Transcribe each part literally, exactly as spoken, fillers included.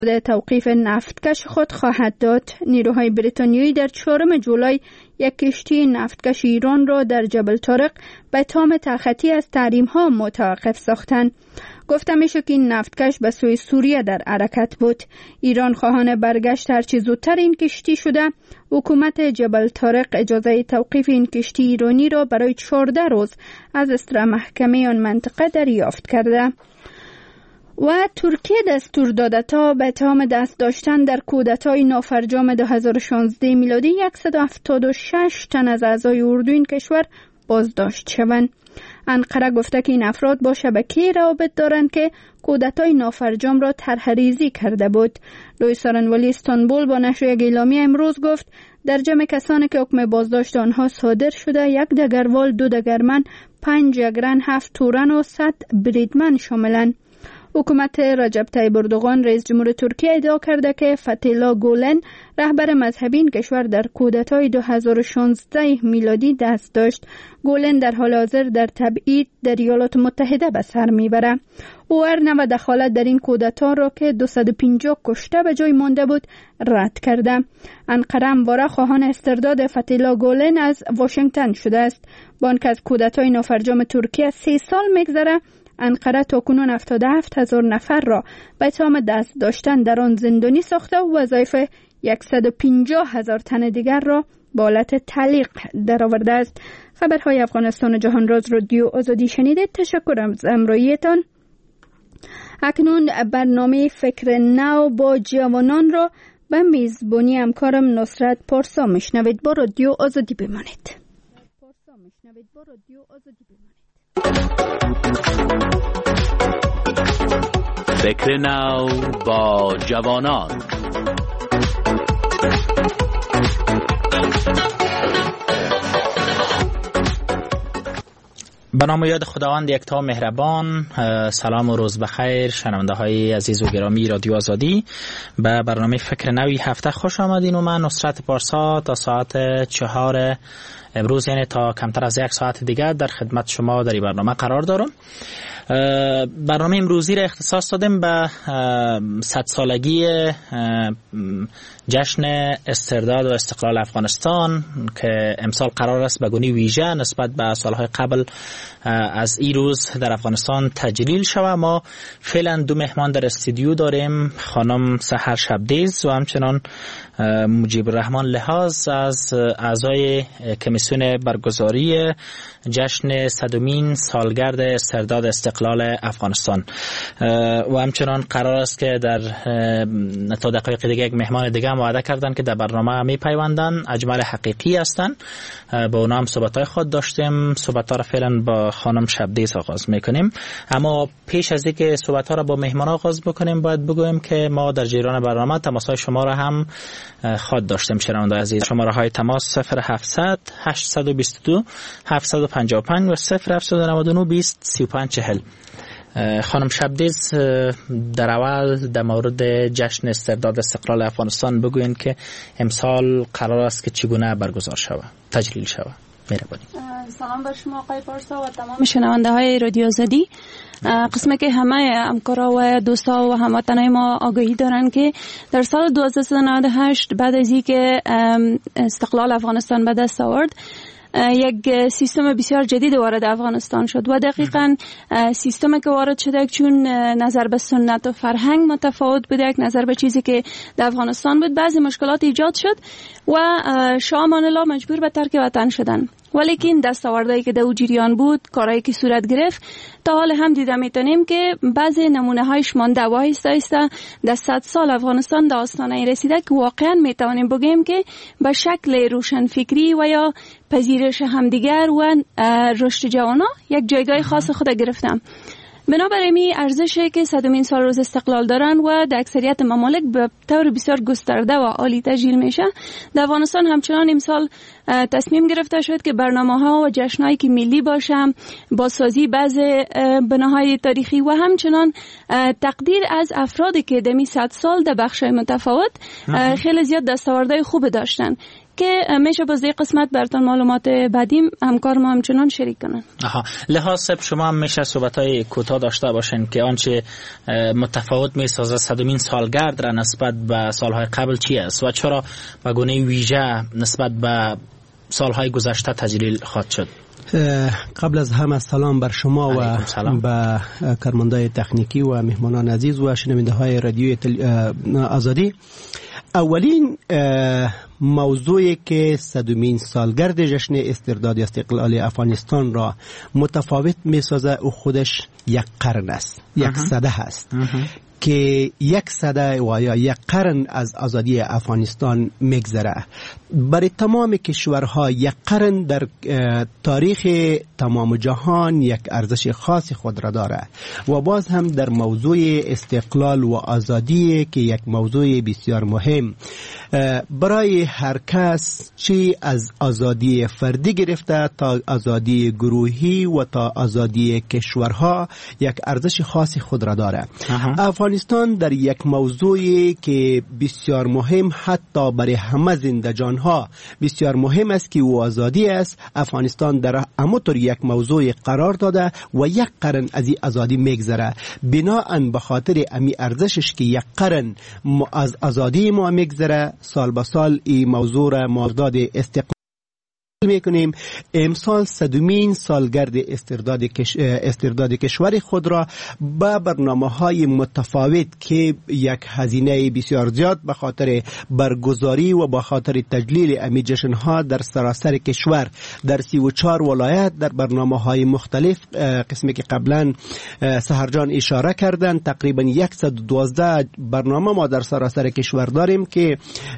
توقیف نفتکش خود خواهد داد. نیروهای بریتانیایی در چهارم جولای یک کشتی نفتکش ایران را در جبل طارق به تام تخطی از تحریم‌ها متوقف ساختند. گفته میشه که این نفتکش به سوی سوریه در حرکت بود. ایران خواهان برگشت هرچی زودتر این کشتی شده. حکومت جبل طارق اجازه توقیف این کشتی ایرانی را برای چهارده روز از استرا محکمه آن منطقه دریافت کرده. و ترکیه دستور داده تا به اتهام دست داشتن در کودتای نافرجام دو هزار و شانزده میلادی صد و هفتاد و شش تن از اعضای اردو این کشور بازداشت شوند. انقره گفته که این افراد با شبکه روابط دارند که کودتای نافرجام را طرح‌ریزی کرده بود. لوی سارنوالی استانبول با نشر یک اعلامیه امروز گفت در جمع کسانی که حکم بازداشت آنها صادر شده یک دگروال، دو دگرمن، پنج جگرن، هفت تورن و صد بریدمن شاملند. حکومت رجب طیب اردوغان رئیس جمهور ترکیه ادعا کرده که فتح‌الله گولن رهبر مذهبی این کشور در کودتای دو هزار و شانزده میلادی دست داشت. گولن در حال حاضر در تبعید در ایالات متحده به سر میبره. او هر نوع دخالت در این کودتا را که دویست و پنجاه کشته به جای مانده بود رد کرده. انقره همواره خواهان استرداد فتح‌الله گولن از واشنگتن شده است. با آنکه از کودتای نافرجام ترکیه سه سال میگذره، انقره تاکنون هفتاد و هفت هزار نفر را به اتهام دست داشتن در آن زندانی ساخته و وظایف صد و پنجاه هزار تن دیگر را به حالت تعلیق درآورده است. خبرهای افغانستان و جهان راز رادیو آزادی شنیدید. تشکر از همراهیتان. اکنون برنامه فکر نو با جوانان را به میزبانی همکارم نصرت پارسا میشنوید. با رادیو آزادی بمانید. با رادیو آزادی بمانید. فکر نو با جوانان. به نام یاد خداوند یکتا مهربان. سلام و روز بخیر شنونده های عزیز و گرامی رادیو آزادی. به برنامه فکر نوی هفته خوش آمدین و من نصرت پارسا تا ساعت چهار امروز، یعنی تا کمتر از یک ساعت دیگر در خدمت شما در این برنامه قرار دارم. برنامه امروزی را اختصاص دادیم به صد سالگی جشن استرداد و استقلال افغانستان که امسال قرار است به گونه ویژه نسبت به سالهای قبل از این روز در افغانستان تجلیل شود. ما فعلا دو مهمان در استودیو داریم، خانم سحر شبدیز و همچنان مجیب الرحمن لحاظ از اعضای کمیسیون برگزاری جشن صدمین سالگرد استرداد استقلال افغانستان. و همچنان قرار است که در تا دقایق دیگه یک مهمان دیگه هم وعده کردن که در برنامه می پیوندن، اجمل حقیقی هستن. با اونا هم صحبت‌های خود داشتیم. صحبت‌ها را فعلا با خانم شبدیز آغاز می‌کنیم، اما پیش از اینکه صحبت‌ها را با مهمان آغاز بکنیم باید بگویم که ما در جریان برنامه تماس‌های شما را هم خود داشتیم. شنونده عزیز، شماره‌های تماس صفر هفتصد هشتصد و بیست و دو هفتصد و پنجاه و پنج و صفر هفتصد و نود و نه بیست سی و پنج چهل. خانم شبدیز، در اول در مورد جشن استرداد استقلال افغانستان بگوین که امسال قرار است که چگونه برگزار شود، تجلیل شود. مهربانی. سلام بر شما آقای پارسا و تمام شنونده های رادیو آزادی. قسمه که همه همکارا و دوستا و هموطنای ما آگاهی دارن که در سال دو هزار و نود و هشت بعد از اینکه استقلال افغانستان به دست آورد، یک سیستم بسیار جدید وارد افغانستان شد و دقیقاً سیستمی که وارد شده چون نظر به سنت و فرهنگ متفاوت بود، یک نظر به چیزی که در افغانستان بود، بعضی مشکلات ایجاد شد و شاه امان الله مجبور به ترک وطن شدن. ولیکن دستاوردهایی که در او جریان بود، کارهایی که صورت گرفت، تا حال هم دیده میتونیم که بعضی نمونه هایش مانده و آهسته آهسته در صد سال افغانستان در آستانه رسیده که واقعا میتونیم بگیم که به شکل روشنفکری و یا پذیرش همدیگر و رشد جوانا یک جایگاه خاص خود گرفتم. بنابراین می ارزشی که صدمین سال روز استقلال دارن و در اکثریت ممالک به طور بسیار گسترده و عالی تجلیل میشه، در افغانستان همچنان امسال تصمیم گرفته شد که برنامه‌ها و جشن‌هایی که ملی باشه، بازسازی بعض بناهای تاریخی و همچنان تقدیر از افرادی که دمی صد سال در بخش‌های متفاوت خیلی زیاد دستاوردهای خوب داشتن که میشه باز این قسمت براتون معلومات بعدی همکار ما همچنان شریک کنن. آها، لحاظ شما هم میشه صحبت‌های کوتاه داشته باشین که آنچه متفاوت میسازه صدمین سالگرد را نسبت به سالهای قبل چی است و چرا به گونه ویژه نسبت به سالهای گذشته تجلیل خواهد شد؟ قبل از همه سلام بر شما و به کارمندای تکنیکی و مهمانان عزیز و شنونده های رادیوی آزادی. اولین موضوعی که صدمین سالگرد جشن استرداد استقلال افغانستان را متفاوت می سازه او خودش یک قرن است، یک سده هست که یک سده و یا یک قرن از آزادی افغانستان میگذره. برای تمام کشورها یک قرن در تاریخ تمام جهان یک ارزش خاص خود را داره و باز هم در موضوع استقلال و آزادی که یک موضوع بسیار مهم برای هر کس، چی از آزادی فردی گرفته تا آزادی گروهی و تا آزادی کشورها، یک ارزش خاص خود را داره. افغانستان در یک موضوعی که بسیار مهم حتی برای همه زندگان ها بسیار مهم است که او آزادی است، افغانستان در همونطور یک موضوع قرار داده و یک قرن از این آزادی میگذره. بناهن به خاطر امی ارزشش که یک قرن از آزادی ما میگذره، سال به سال این موضوع را مازداد استقلال میکنیم. امسال صدمین سالگرد استرداد کش... استرداد کشور خود را با برنامه های متفاوت که یک هزینه بسیار زیاد به خاطر برگزاری و به خاطر تجلیل امی جشن ها در سراسر کشور در سی و چهار ولایت در برنامه های مختلف، قسمی که قبلا سحرجان اشاره کردن، تقریبا صد و دوازده برنامه ما در سراسر کشور داریم که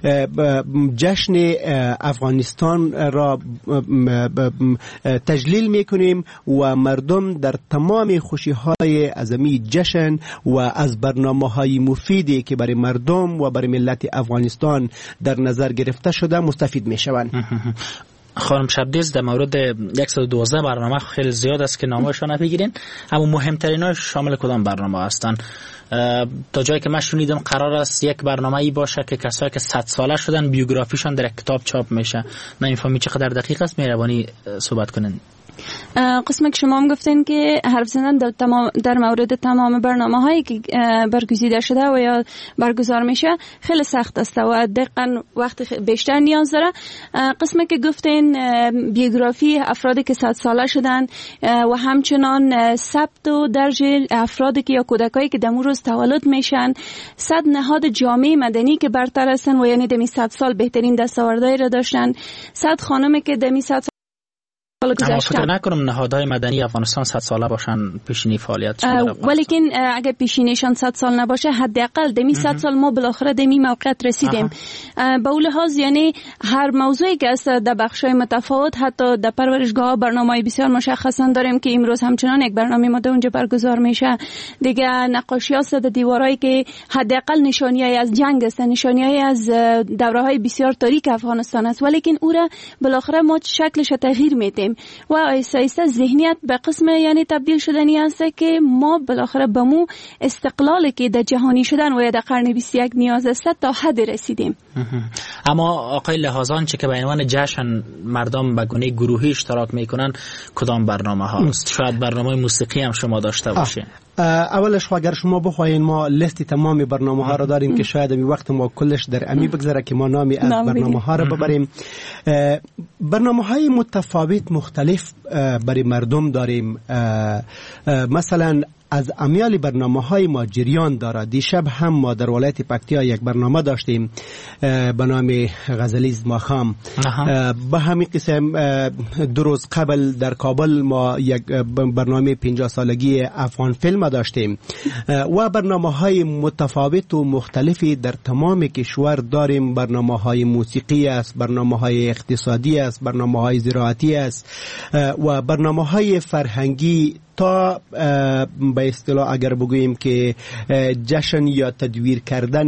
جشن افغانستان را تجلیل میکنیم و مردم در تمام خوشی های ازمی جشن و از برنامه های مفیدی که برای مردم و برای ملت افغانستان در نظر گرفته شده مستفید میشوند. خانم شبدیز، در مورد صد و دوازده برنامه خیلی زیاد است که نامه‌شان نمیگیرین، اما مهمتریناش شامل کدام برنامه هستند؟ تا جایی که من شنیدم قرار است یک برنامه ای باشه که کسایی که صد ساله شدن بیوگرافیشان در کتاب چاپ میشه. نمیفهمی چقدر دقیق است، مهربانی صحبت کنین. قسمی که شما هم گفتین که حرف زدن در, تمام در مورد تمام برنامه هایی که برگزیده شده و یا برگزار میشه خیلی سخت است و دقیقاً وقت بیشتر نیاز داره. قسمی که گفتین بیوگرافی افرادی که صد ساله شدن و همچنان ثبت و درج افرادی که یا کودکایی که دمو روز تولد میشن، صد نهاد جامعه مدنی که برتر هستن و یعنی دمی صد سال بهترین دستاوردهای را داشتن، صد خانمی که دمی صد اما فکر نکنم نهادهای مدنی افغانستان صد ساله باشن پیشینی فعالیت ولیکن اگر پیشینیشان صد سال نباشه حداقل دمی صد سال ما بالاخره دمی موقعیت رسیدیم. به اون لحاظ یعنی هر موضوعی که است در بخش‌های متفاوت، حتی در پرورشگاه برنامه‌های بسیار مشخصا داریم که امروز همچنان یک برنامه ما اونجا برگزار میشه. دیگه نقاشی است در دیوارایی که حداقل نشانی‌های از جنگ است، نشانی‌های از دوره‌های بسیار تاریک افغانستان است، ولیکن او را بالاخره ما شکلش تغییر میدیم و آیسته آیسته ذهنیت به قسم یعنی تبدیل شدنی است که ما بالاخره به مو استقلالی که در جهانی شدن و یا در قرن بیست و یک نیاز است تا حد رسیدیم. اما آقای لحاظان چه که به عنوان جشن مردم به گونه گروهی اشتراک میکنن، کدام برنامه هاست؟ شاید برنامه موسیقی هم شما داشته باشین. اولش اگر شما بخواین ما لیست تمام برنامه ها را داریم که شاید این وقت ما کلش در امی بگذره که ما نامی از برنامه ها را ببریم. برنامه های متفاوت مختلف برای مردم داریم. مثلا از امیال برنامه های ما جریان داره. دیشب هم ما در ولایت پکتیا یک برنامه داشتیم به نام غزلیز ماخام. به همین قسم دو روز قبل در کابل ما یک برنامه پنجاه سالگی افغان فیلم داشتیم و برنامه های متفاوت و مختلفی در تمام کشور داریم. برنامه های موسیقی است، برنامه های اقتصادی است، برنامه های زراعتی است و برنامه های فرهنگی تا به اصطلاح اگر بگوییم که جشن یا تدویر کردن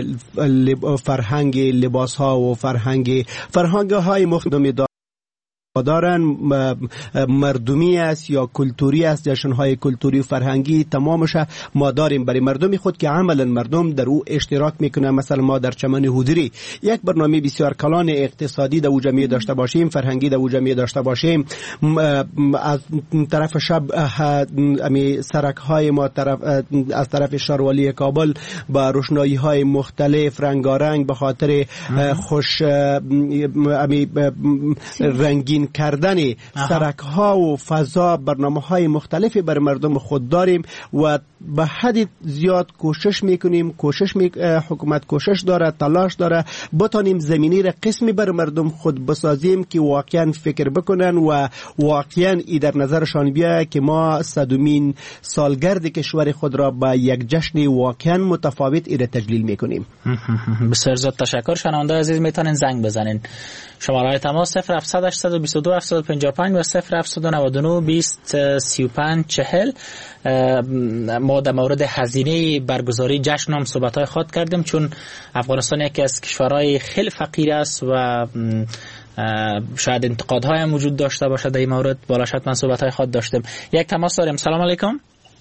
فرهنگ لباس ها و فرهنگ فرهنگ های مختلف دارن مردمی است یا کلتوری است، جشن‌های کلتوری و فرهنگی تمامش ما داریم برای مردم خود که عملا مردم در او اشتراک میکنن. مثلا ما در چمن هودری یک برنامه بسیار کلان اقتصادی در جمعیت داشته باشیم، فرهنگی در جمعیت داشته باشیم. از طرف شب امی سرک های ما طرف از طرف شاروالی کابل با روشنایی های مختلف رنگارنگ به خاطر خوش امی رنگین کردن سرک ها و فضا برنامه های مختلفی بر مردم خود داریم و به حد زیاد کوشش میکنیم، کوشش می... حکومت کوشش داره، تلاش داره بتانیم زمینی را قسمی بر مردم خود بسازیم که واقعا فکر بکنن و واقعا ای در نظرشان بیا که ما صدومین سالگرد کشور خود را با یک جشن واقعا متفاوت ای را تجلیل میکنیم. بسیار زیاد تشکر. شنونده عزیز میتونین زنگ بزنین. شماره تماس صفر هفت هشت دو دو هفت پنج پنج و صفر هفت نه نه بیست سی و پنج چهل. ما در مورد هزینه برگزاری جشن هم صحبت‌های خود کردیم، چون افغانستان یکی از کشورهای خیلی فقیر است و شاید انتقادهای هم وجود داشته باشه در این مورد. بالا شد من صحبت‌های خود داشتیم. یک تماس داریم. سلام علیکم.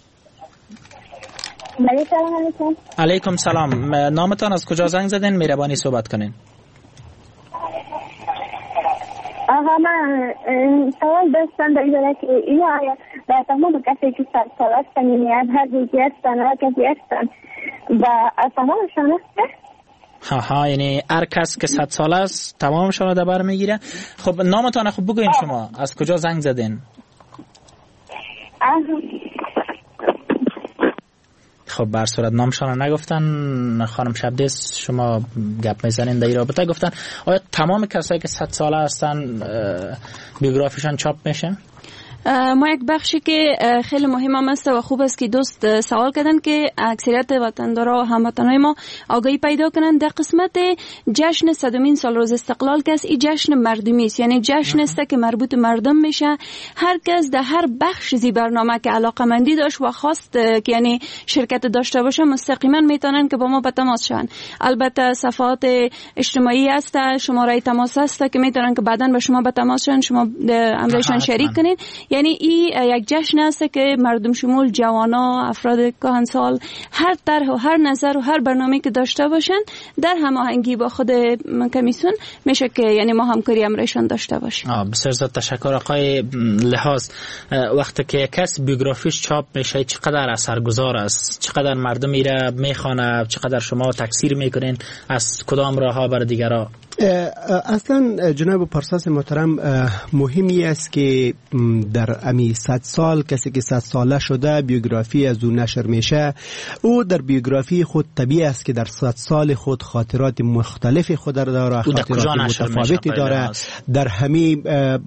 سلام علیکم. علیکم سلام. نامتان از کجا زنگ زدین؟ مهربانی صحبت کنین. آها من سوال داشتم در این که اینا آیا در تمام کسی که صد سال هستن یعنی از هر دیگه هستن هر کسی هستن و از تمامشان هسته؟ ها ها یعنی هر کس که صد سال است تمامشان رو در بر میگیره. خب نامتان خب بگوین شما از کجا زنگ زدین؟ خب بر صورت نامشان نگفتن. خانم شبدیس شما گپ میزنین در این رابطه، گفتن آیا تمام کسایی که صد ساله هستن بیوگرافیشان چاپ میشه؟ ما یک بخشی که خیلی مهم هم است و خوب است که دوست سوال کردن که اکثریت وطندارا و هموطنای ما آگاهی پیدا کنن در قسمت جشن صدمین سال روز استقلال که است. این جشن مردمی است، یعنی جشن است که مربوط مردم میشه. هر کس در هر بخش زی برنامه که علاقمندی داشت و خواست که یعنی شرکت داشته باشه مستقیما میتونن که با ما به تماس شن. البته صفحات اجتماعی هست، شماره تماس هست که میتونن که بعداً به شما به تماس شن، شما امرشان شریک کنین. یعنی این یک جشن است که مردم شمول جوانا، افراد کهنسال، هر طرح و هر نظر و هر برنامه‌ای که داشته باشن در هماهنگی با خود کمیسیون میشه که یعنی ما همکاری امرشان داشته باشیم. آه بسیار زیاد تشکر. آقای لحاظ وقتی که کس بیوگرافیش چاپ میشه چقدر اثرگذار است؟ چقدر مردم میره میخوانه؟ چقدر شما تکثیر میکنین؟ از کدام راهها بر دیگرها؟ اصلا جناب پارساس محترم مهمی است که در امی صد سال کسی که صد ساله شده بیوگرافی از او نشر میشه، او در بیوگرافی خود طبیعی است که در صد سال خود خاطرات مختلف خود داره، خاطرات متفاوتی داره. در همین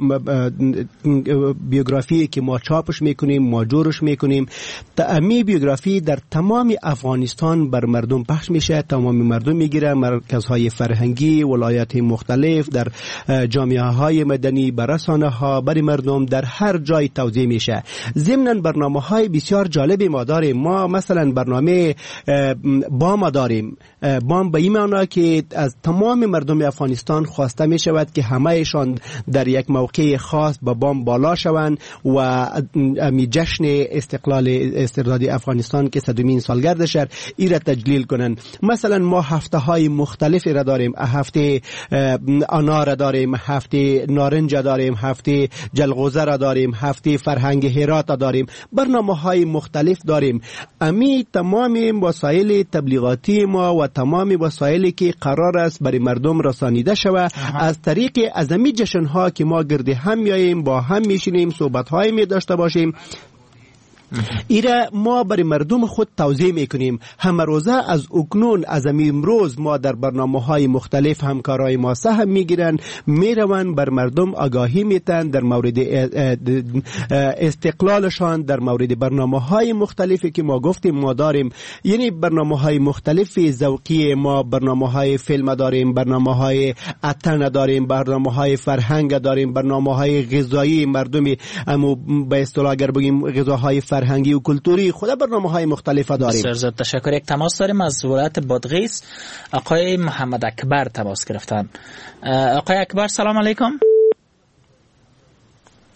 بیوگرافی که ما چاپش میکنیم ما جورش میکنیم، امی بیوگرافی در تمام افغانستان بر مردم پخش میشه، تمام مردم میگیره، مرکزهای فرهنگی، ولایات مختلف، در جامعه های مدنی، بر رسانه ها، بر مردم در هر جای توزیع میشه. ضمن برنامه های بسیار جالبی ما داریم. ما مثلا برنامه بام داریم. بام به این معنی که از تمام مردم افغانستان خواسته می شود که همهشان در یک موقع خاص با بام بالا شوند و می جشن استقلال استرداد افغانستان که صدمین سالگردش ای را تجلیل کنند. مثلا ما هفته های مختلفی را داریم. هفته انار داریم، هفته نارنج داریم، هفته جلغوزه را داریم، هفته فرهنگ هرات داریم، برنامه های مختلف داریم. امی تمام وسایل تبلیغاتی ما و تمام وسایلی که قرار است برای مردم رسانیده شود از طریق ازمی جشن ها که ما گرد هم میاییم، با هم میشینیم، صحبت های می داشته باشیم، ایره ما برای مردم خود توضیح میکنیم. همه روزه از اکنون از امروز ما در برنامه های مختلف همکارای ما سهم میگیرن، میرون بر مردم آگاهی میتن در مورد استقلالشان، در مورد برنامه های مختلفی که ما گفتیم ما داریم. یعنی برنامه های مختلف ذوقی ما، برنامه های فیلم داریم، برنامه های اتن داریم، برنامه های فرهنگ داریم، برنامه های غذایی مردمی، اما به اصطلاح اگر بگیم غذاهای فرهنگی و کلتوری، خود برنامه‌های مختلف داریم. بسیار تشکر. یک تماس داریم از ولایت بادغیس. آقای محمد اکبر تماس گرفتن. آقای اکبر سلام علیکم.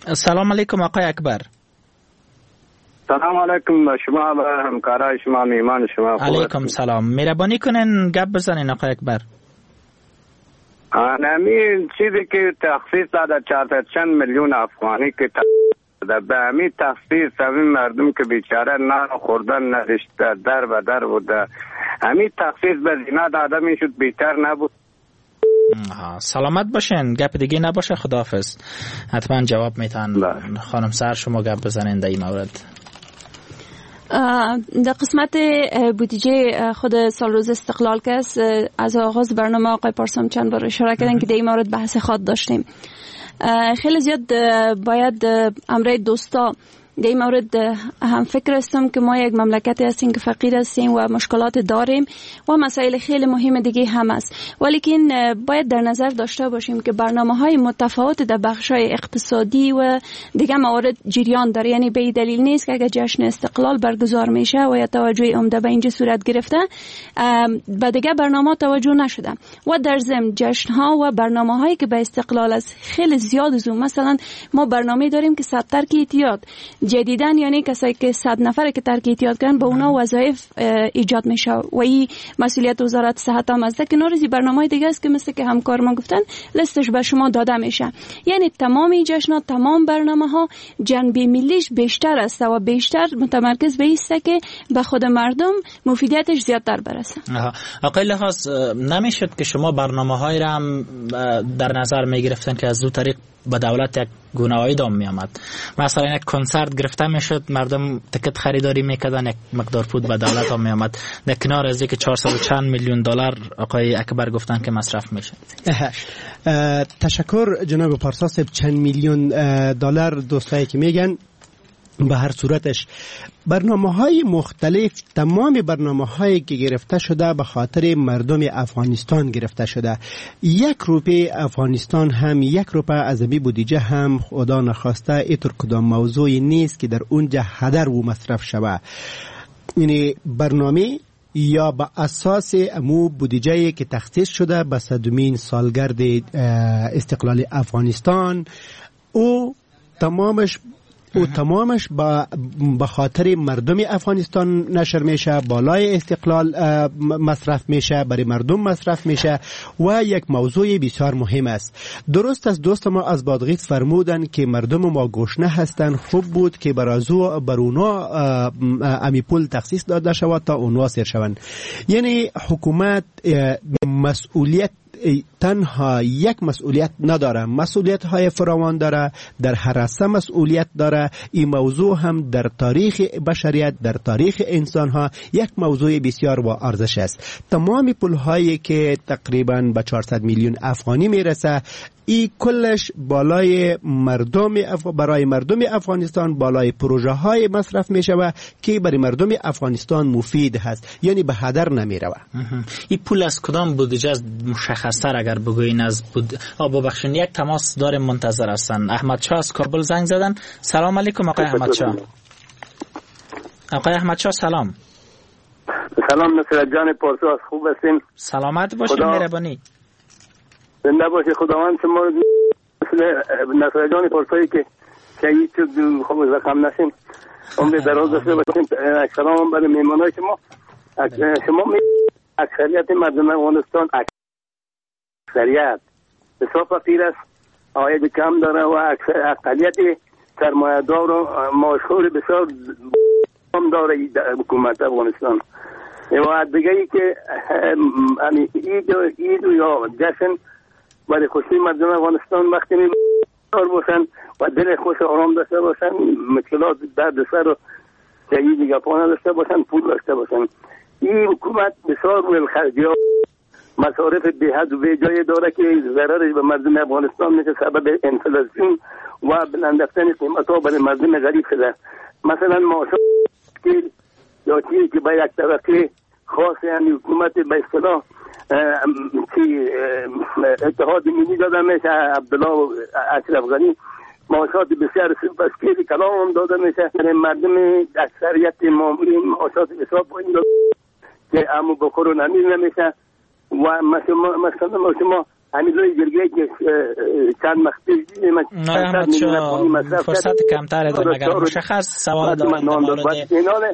سلام علیکم آقای اکبر. سلام علیکم شما و همکارای شما، میمان شما. علیکم سلام. مهربانی کنین گپ بزنین آقای اکبر. همین چیزی که تخصیص داده چهارصد چند میلیون افغانی که به همین تخصیص همین مردم که بیچاره نان خوردن نداشته در و در بوده، همین تخصیص به زینا داده میشد بهتر نبود؟ سلامت باشین، گپ دیگه نباشه، خداحافظ. حتما جواب میتن خانم سر شما گپ بزنین در این مورد. در قسمت بودجه خود سال روز استقلال که از آغاز برنامه آقای پارسا چند بار اشاره کردن که در این مورد بحث خود داشتیم. خیلی زیاد باید امر دوستا در این مورد هم فکر هستم که ما یک مملکتی هستیم که فقیر هستیم و مشکلات داریم و مسائل خیلی مهم دیگه هم است، ولیکن باید در نظر داشته باشیم که برنامه‌های متفاوت در بخش‌های اقتصادی و دیگه موارد جریان داره. یعنی به دلیل نیست که اگر جشن استقلال برگزار میشه و یا توجه عمده به اینجا صورت گرفته به دیگه برنامه توجه نشده و در ضمن جشن‌ها و برنامه‌هایی که به استقلال است خیلی زیاد زوم. مثلا ما برنامه داریم که صد ترک اعتیاد جدیدن، یعنی کسایی که صد نفره که ترک اعتیاد کردن به اونا وظایف ایجاد میشه و این مسئولیت وزارت صحت هم است. که نوروزی برنامه‌های دیگه است که مثل که همکار ما گفتن لیستش به شما داده میشه. یعنی تمام این جشن‌ها، تمام برنامه‌ها جنبه ملیش بیشتر است و بیشتر متمرکز به است که به خود مردم مفیدیتش زیادتر برسه. آقای لحاظ نمیشد که شما برنامه‌های را هم در نظر میگرفتن که از دو طریق به دولت یک گونه‌ای دام میامد؟ مثلا یک کنسرت گرفته میشد، مردم تکت خریداری میکردن، یک مقدار پول به دولت هم میامد، در کنار از اینکه چهارصد و چند میلیون دلار آقای اکبر گفتن که مصرف میشه. تشکر جناب پارسا صاحب. چند میلیون دلار دوستایی که میگن، به هر صورتش برنامه‌های مختلف، تمام برنامه‌هایی که گرفته شده به خاطر مردم افغانستان گرفته شده. یک روپه افغانستان هم، یک روپه از بی بودجه هم خدا نخواسته اینطور کدام موضوعی نیست که در اونجا هدر و مصرف شود. یعنی برنامه یا به اساس امو بودجه‌ای که تخصیص شده به صدمین سالگرد استقلال افغانستان او تمامش او تمامش با به خاطر مردم افغانستان نشر میشه، بالای استقلال مصرف میشه، برای مردم مصرف میشه و یک موضوع بسیار مهم است. درست است دوست ما از بادغیس فرمودن که مردم ما گشنه هستند، خوب بود که برازو بر اونا امی پول تخصیص داده شود تا اونها سیر شوند. یعنی حکومت مسئولیت تنها یک مسئولیت نداره، مسئولیت های فراوان داره، در هر راسته مسئولیت داره. این موضوع هم در تاریخ بشریت، در تاریخ انسان ها یک موضوع بسیار با ارزش است. تمام پول هایی که تقریبا به چهارصد میلیون افغانی میرسه، ای کلش بالای مردم اف... برای مردم افغانستان بالای پروژه های مصرف می شود که برای مردم افغانستان مفید هست، یعنی به هدر نمی رود. این پول از کدام بودجه مشخص‌تر اگر بگوین؟ از بود آب بخشن یک تماس داره منتظر هستن. احمد شاه از کابل زنگ زدن. سلام علیکم آقای احمد شاه. آقای احمد شاه سلام. سلام نصرت جان پارسا، خوب هستین؟ سلامت باشید، مهربانی. زنده باشی، خداوند شما رو مثل نصرت جان پارسایی که شهید شد خوب رقم نشین، عمر دراز داشته باشین. سلام برای مهمانای شما. شما اکثریت مردم افغانستان اکثریت بسیار فقیر است، عاید کم داره و اقلیت سرمایه‌دار و مشهور بسیار کم داره حکومت افغانستان. و دیگه ای که عید و عید یا جشن برای خوشی مردم افغانستان وقتی می‌دار باشن و دل خوش و آرام داشته باشن، مشکلات درد سر و جایی دیگه پانه داشته باشن، پول داشته باشن. این حکومت بسیار روی خرجیات مصارف به حد و به جای داره که ضررش به مردم افغانستان میشه، سبب انفلاسیون و بلند رفتن قیمت‌ها برای مردم غریب شده. مثلا معاشات که یا چیزی که به یک طبقه خاص یعنی حکومت به اصطلاح اتحاد ملی داده میشه، عبدالله اشرف غنی معاشات بسیار سپاسگزاری کلام داده میشه، مردم اکثریت معمولی معاشات بسیار پایین داده که امو بخور و نمیر نمیشه. و مثلا ما شما همین لوی جرگه که چند مختی من فرصت کمتر دارم. اگر مشخص سوال دارم در مورد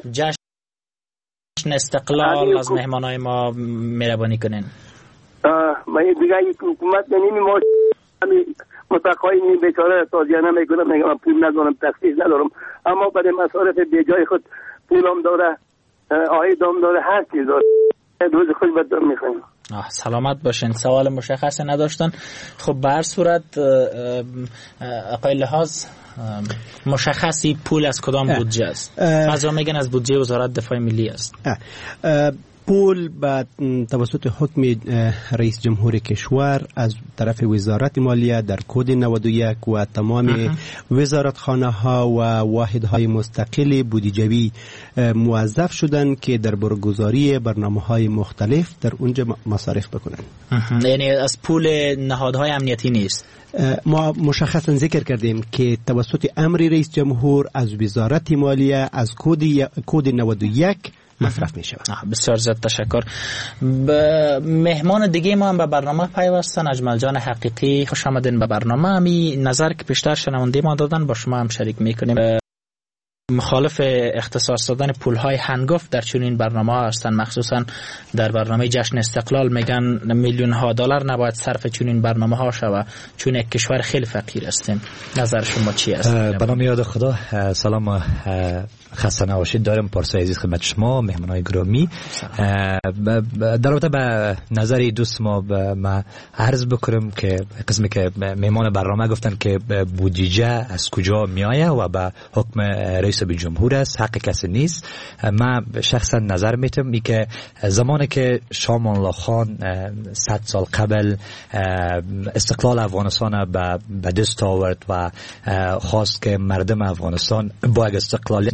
جشن استقلال از مهمانای ما مهربانی کنین. من دیگه حکومت نمی ما متقای نمی بیچاره تازیه نمیکنم، میگم پول ندارم، تخصیص ندارم، اما برای مصارف بیجای خود پولم داره، آیدام داره، هر چیز داره. روز خود بدم میخوایم. سلامت باشین. سوال مشخصی نداشتن. خب به هر صورت آقای لحاظ مشخصی پول از کدام بودجه است؟ بعضیا میگن از بودجه وزارت دفاع ملی است. پول به توسط حکم رئیس جمهور کشور از طرف وزارت مالیه در کد نود و یک و تمام وزارتخانه ها و واحدهای مستقل بودجوی موظف شدن که در برگزاری برنامه های مختلف در اونجا مصارف بکنن. یعنی از پول نهادهای امنیتی نیست. ما مشخصا ذکر کردیم که توسط امر رئیس جمهور از وزارت مالیه از کد کد نود و یک مصرف می شود. بسیار زیاد تشکر. مهمان دیگه ما هم به برنامه پیوستن. اجمل جان حقیقی، خوش آمدین به برنامه. همی نظر که پیشتر شنونده ما دادن با شما هم شریک میکنیم. مخالف اختصاص دادن پولهای هنگفت در چنین برنامه ها هستند، مخصوصا در برنامه جشن استقلال میگن میلیون ها دلار نباید صرف چنین برنامه ها شود چون یک کشور خیلی فقیر هستیم. نظر شما چی است؟ به نام یاد خدا. سلام، خسته نباشید. دارم پارسای عزیز خدمت شما مهمانای گرامی. در رابطه با نظر دوست ما ما عرض بکنم که قسمی که مهمان برنامه گفتن که بودجه از کجا میآید و به حکم رئیس جمهور است، حق کسی نیست. من شخصا نظر میتم ای که زمانی که شاه امان الله خان صد سال قبل استقلال افغانستان به دست آورد و خواست که مردم افغانستان با استقلال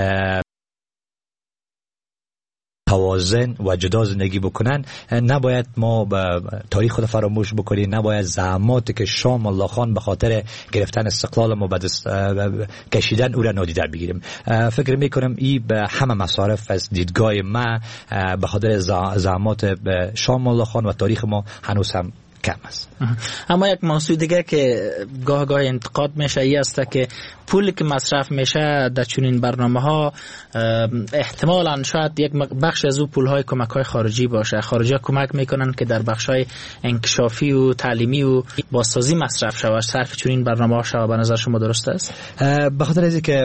توازن و جدا زندگی بکنن، نباید ما تاریخ خود فراموش بکنیم، نباید زحماتی که شاه امان الله خان به خاطر گرفتن استقلال ما به دست کشیدن او را نادیده بگیریم. فکر میکنم این به همه مصارف از دیدگاه ما به خاطر زحمات شاه امان الله خان و تاریخ ما هنوز هم کم است. اما یک موضوع دیگه که گاه گاه انتقاد میشه ای است که پولی که مصرف میشه در چنین برنامه ها احتمالاً شاید یک بخش از او پول های کمک های خارجی باشه. خارجی ها کمک میکنن که در بخش های انکشافی و تعلیمی و بازسازی مصرف شود، صرف چنین برنامه ها شود. به نظر شما درست است؟ به خاطر اینکه که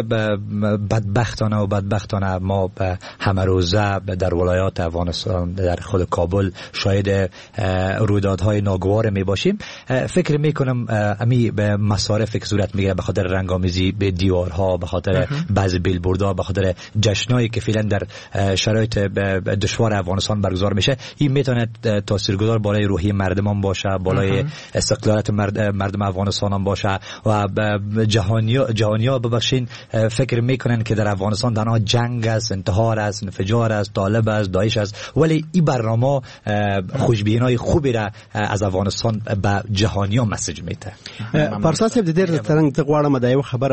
بدبختانه و بدبختانه ما همه روزه در ولایات افغانستان در خود کابل شاهد رویدادهای ناگوار می باشیم. فکر می کنم امی به مصارف که صورت میگیره به خاطر رنگامیزی به دیوارها، به خاطر بعضی بیلبوردها، به خاطر جشنایی که فعلا در شرایط دشوار افغانستان برگزار میشه، این میتونه تاثیرگذار بالای روحی مردمان باشه، بالای استقلالت مردم افغانستان هم باشه و جهانیا جهانیا ببخشین فکر میکنن که در افغانستان تنها جنگ است، انتحار است، انفجار است، طالب است، داعش است، ولی این برنامه خوشبینای خوبی را از افغانستان به جهانیا مسیج میته. پارسا صاحب د دې ترڅنګ ته غواړم دا یو خبره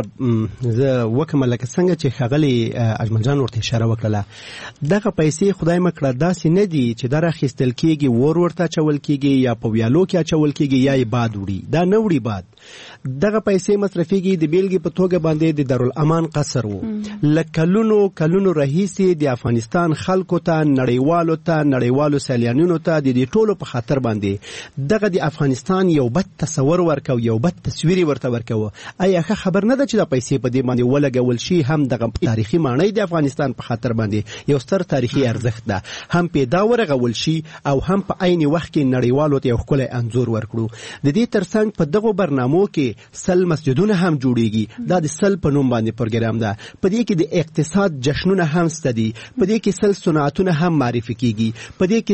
زه وکم لکه څنګه چې ښاغلي اجمل جان ورته اشاره وکړه، دغه پیسې خدای مکړه داسې نه دي چې در اخیستل کیږي ور ورته چول کیږي یا په ویالو کې چول کیږي یا یې باد وړي، دا نه وړي باد. دغه پیسې مصرفيږي د بیلګې په توګه باندې د دارالامان قصر وو لکلونو کلونو رئیسي د افغانستان خلکو ته نړیوالو ته نړیوالو سیلانیانو ته د دې ټولو په خاطر باندې دغه د افغانستان یو بد تصور ورکو، یو بد تصویر ورته ورکو. آیا خبر نه ده چې د پیسې په دې باندې ولګول شي هم دغه تاریخي معنی د افغانستان په خاطر باندې یو ستر تاریخي ارزښت ده، هم پیدا ورغول شي او هم په عین وخت کې نړیوالو ته یو ښکلی انځور ورکړو. د دې ترڅنګ په دغه برنامو کې سل مسجدونه هم جوړیږي، دا د سل په نوم باندې پروګرام ده. په دې کې د اقتصاد جشنونه هم ستدي، په دې کې سل صنعتونه هم معرفي کیږي، په دې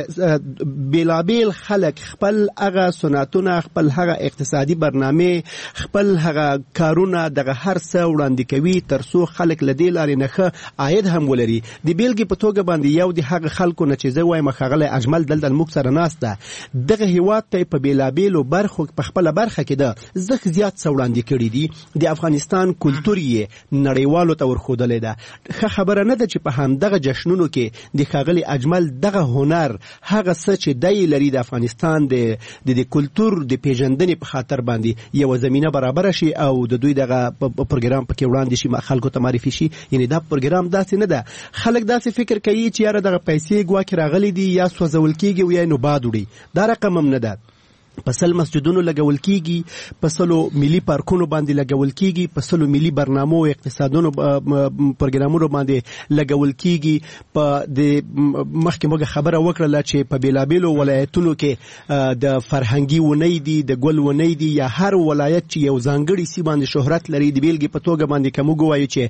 کې بیلابیل خلک خپل هغه صنعتونه، خپل هغه اقتصادي برنامه، خپل هغه کارونه دغه هر څه وړاندې کوي ترڅو خلک له دې لارې نه ښه عاید هم ولري. د بیلګې په توګه باندې یو د هغه خلکو نه چې زه وایم ښاغلی اجمل دلته موږ سره ناست ده، دغه هیواد ته په بیلابیلو برخو په خپله برخه کې ده زه ارزښت زیات څوړاندې کړی دي. د افغانستان کلتور یې نړیوالو ته ورښودلی ده. ښه خبره نه ده چې په همدغه جشنونو کې د ښاغلي اجمل دغه هنر هغه څه چې دی لري د افغانستان د د کلتور د پیژندنې په خاطر باندې یو زمینه برابر شي او د دوی دغه پروګرام پکې وړاندې شي، خلکو ته معرفي شي. یعنی دا پروګرام داسې نه ده. خلک داسې فکر کوي چې یاره دغه پیسې ګواکې راغلي دي یا سوځول کېږي او یا نو باد وړي. دا رقم هم نه ده. په سل مسجدونو لګول کیږي، په سلو ملي پارکونو باندې لګول کیږي، په سلو ملي برنامو او اقتصادونو پروګرامونو باندې لګول کیږي. په د مخکې موږ خبره وکړه چې په بیلابیلو ولایتونو کې د فرهنګي ونې دي، د ګل ونې دي، یا هر ولایت چې یو ځانګړي سی باندې شهرت لري. د بیلګې په توګه باندې کوم وایو چې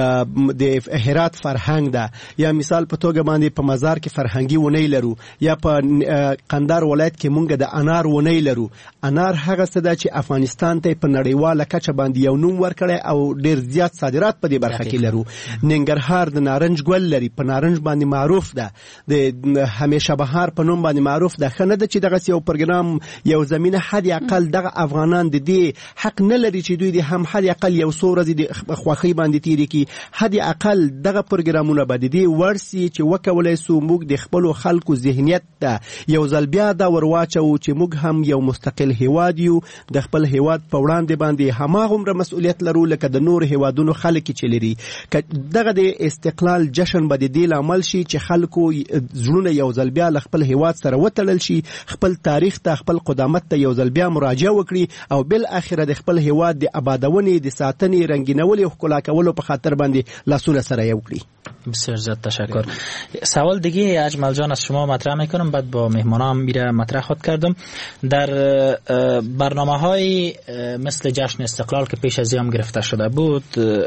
د هرات فرهنګ ده، یا مثال په توګه باندې په مزار کې فرهنګي ونې لرو، یا په قندار ولایت کې مونږ د انار ونې لرو. انار هغه څه ده چې افغانستان ته په نړیواله کچه باندې یو نوم ورکړی او ډیر زیات صادرات په دې برخه کې لرو. ننګرهار د نارنج ګل لري، په نارنج باندې معروف ده. د همیشه بهار په نوم باندې معروف ده. ښه نه ده چې دغه یو پروګرام یو زمینه حد اقل دغه افغانان د دې حق نه لري چې دوی د هم حد اقل یو څو ورځې د خوښۍ باندې تیرې کړي. حد اقل دغه پروګرامونه به د دې ورسي چې وکولای سو موږ د خپلو خلکو ذهنیت ته یو ځل بیا دا ورواچو چې موږ هم یو مستقل هیواد یو، د خپل هیواد په وړاندې باندې هماغومره مسؤلیت لرو لکه د نور هیوادونو خلک چې لري. دغه د استقلال جشن به د دې لامل شي چې خلکو زړونه یو ځل بیا له خپل هیواد سره وتړل شي، خپل تاریخ ته، خپل قدامت ته یو ځل بیا مراجعه وکړي او بل اخره د خپل هیواد د آبادونې، د ساتنې، رنگینولې او ښکلا کولو په خاطر باندې لاسونه سره یو کړي. بسیار زیاد تشکر. سوال دیگه اجمل جان از شما مطرح میکنم، بعد با مهمانان میره مطرح خود کردم. در برنامه های مثل جشن استقلال که پیش از هم گرفته شده بود،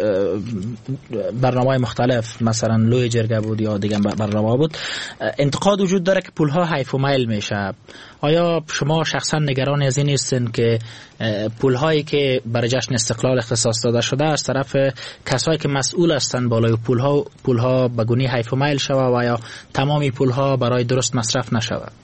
برنامه های مختلف مثلا لوی جرگه بود یا دیگه برنامه بود، انتقاد وجود داره که پولها حیف و میل میشه. آیا شما شخصا نگران از این نیستین که پولهایی که برای جشن استقلال اختصاص داده شده از طرف کسایی که مسئول هستند بالای پولها پولها به گونه حیف و میل شود و یا تمامی پولها برای درست مصرف نشود؟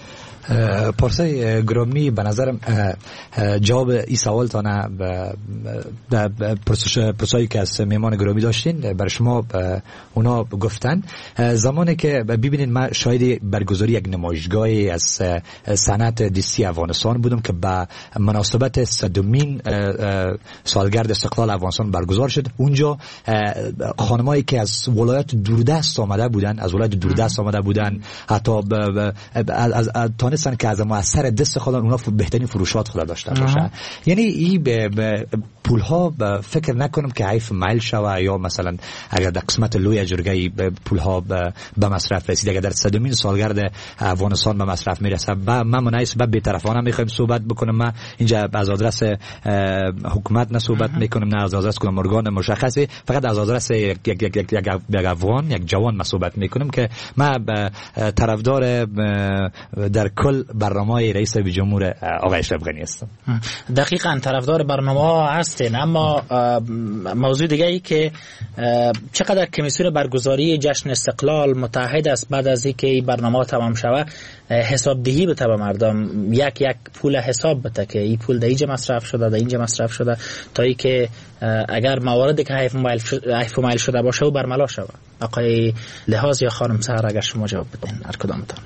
پارسای گرامی، به نظرم جواب این سوال تانه در پرسایی که از میمان گرامی داشتین برای شما اونا گفتن. زمانی که ببینید من شاید برگزاری یک نمایشگاهی از صنعت دستی افغانستان بودم که به مناسبت صدمین سالگرد استقلال افغانستان برگزار شد. اونجا خانمایی که از ولایت دوردست آمده بودن، از ولایت دوردست آمده بودن، حتی از تانستن که از مؤثر دست خودن اونا بهترین فروشات خود داشته باشه. یعنی این به, به پولها به فکر نکنم که حیف میل شوه، یا مثلا اگر در قسمت لوی جرگه پولها به, به مصرف رسید، اگر در صدمین سالگرد افغانستان به مصرف میرسه، با من منایس به بی‌طرفانه میخوایم صحبت بکنم. من اینجا از آدرس حکومت نه صحبت میکنم، نه از آدرس کنم ارگان مشخصی، فقط از آدرس یک یک یک یک یک افغان، یک جوان صحبت میکنم که من طرفدار در کل برنامه رئیس جمهور آقای اشرف غنی هستم. دقیقاً طرفدار برنامه هستین، اما موضوع دیگه ای که چقدر کمیسیون برگزاری جشن استقلال متحد است بعد از اینکه این برنامه تمام شود حسابدهی بده به مردم، یک یک پول حساب بده که این پول در اینجا مصرف شده، در اینجا مصرف شده، تا اینکه اگر مواردی که حیف و میل شده باشه و برملا شود. آقای لحاظ یا خانم سهر اگر شما جواب بدین هر کدامتان.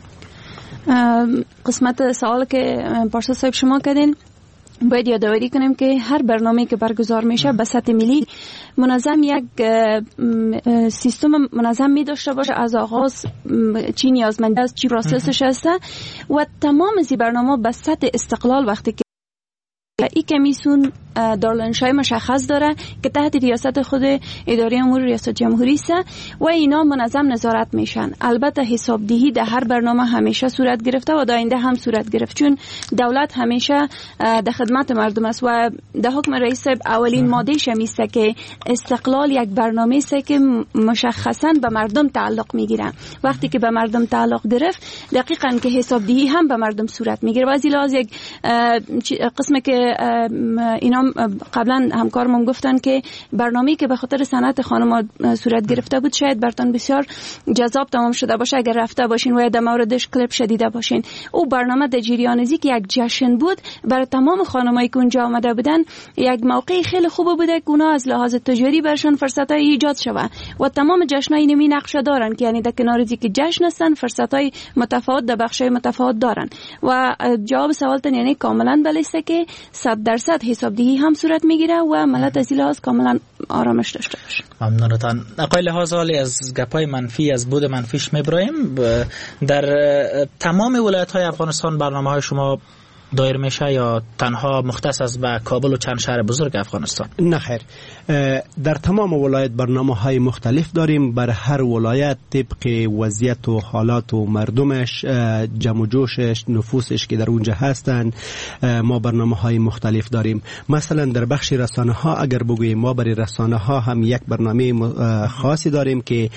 قسمت سوال که پارسا صاحب شما کردین، باید یادآوری کنیم که هر برنامه‌ای که برگزار میشه به سطح ملی منظم یک سیستم منظم می داشته باشه، از آغاز چی نیازمند است، چی پروسسش است و تمام از برنامه به سطح استقلال وقتی که این کمیسیون دارالانشای مشخص داره که تحت ریاست خود اداره امور ریاست جمهوری است و اینا منظم نظارت میشن. البته حسابدهی در هر برنامه همیشه صورت گرفته و در آینده هم صورت گرفت، چون دولت همیشه در خدمت مردم است و در حکم رئیس اولین ماده شمیسته که استقلال یک برنامه است که مشخصا به مردم تعلق میگیره. وقتی که به مردم تعلق گرفت دقیقاً که حسابدهی هم به مردم صورت میگیره و از این لحاظ یک قسم که اینا قبلا همکارم گفتن که برنامه‌ای که به خاطر صنعت خانم‌ها صورت گرفته بود شاید براتون بسیار جذاب تمام شده باشه اگر رفته باشین و در موردش کلیپ شدیده باشین. او برنامه در جریان ازی که یک جشن بود برای تمام خانمایی که اونجا آمده بودن، یک موقع خیلی خوب بوده که اونا از لحاظ تجاری برشان فرصتای ایجاد شوه و تمام جشنای نمی نقشه دارن که یعنی در کنار از که جشن هستن فرصتای متفاوت در بخشای متفاوت دارن. و جواب سوالتون یعنی کاملا بلیسته که صد درصد حسابدهی هم صورت میگیره و ملت از این لحاظ کاملا آرامش داشته باشه. ممنونتان. اقای لحاظ حالی از گپای منفی از بود منفیش میبرایم. در تمام ولایت های افغانستان برنامه های شما دایر میشه یا تنها مختص به کابل و چند شهر بزرگ افغانستان؟ نه خیر، در تمام ولایت برنامه های مختلف داریم. بر هر ولایت طبق وضعیت و حالات و مردمش، جمع و جوشش، نفوسش که در اونجا هستن، ما برنامه های مختلف داریم. مثلا در بخش رسانه ها اگر بگوییم، ما برای رسانه ها هم یک برنامه خاصی داریم که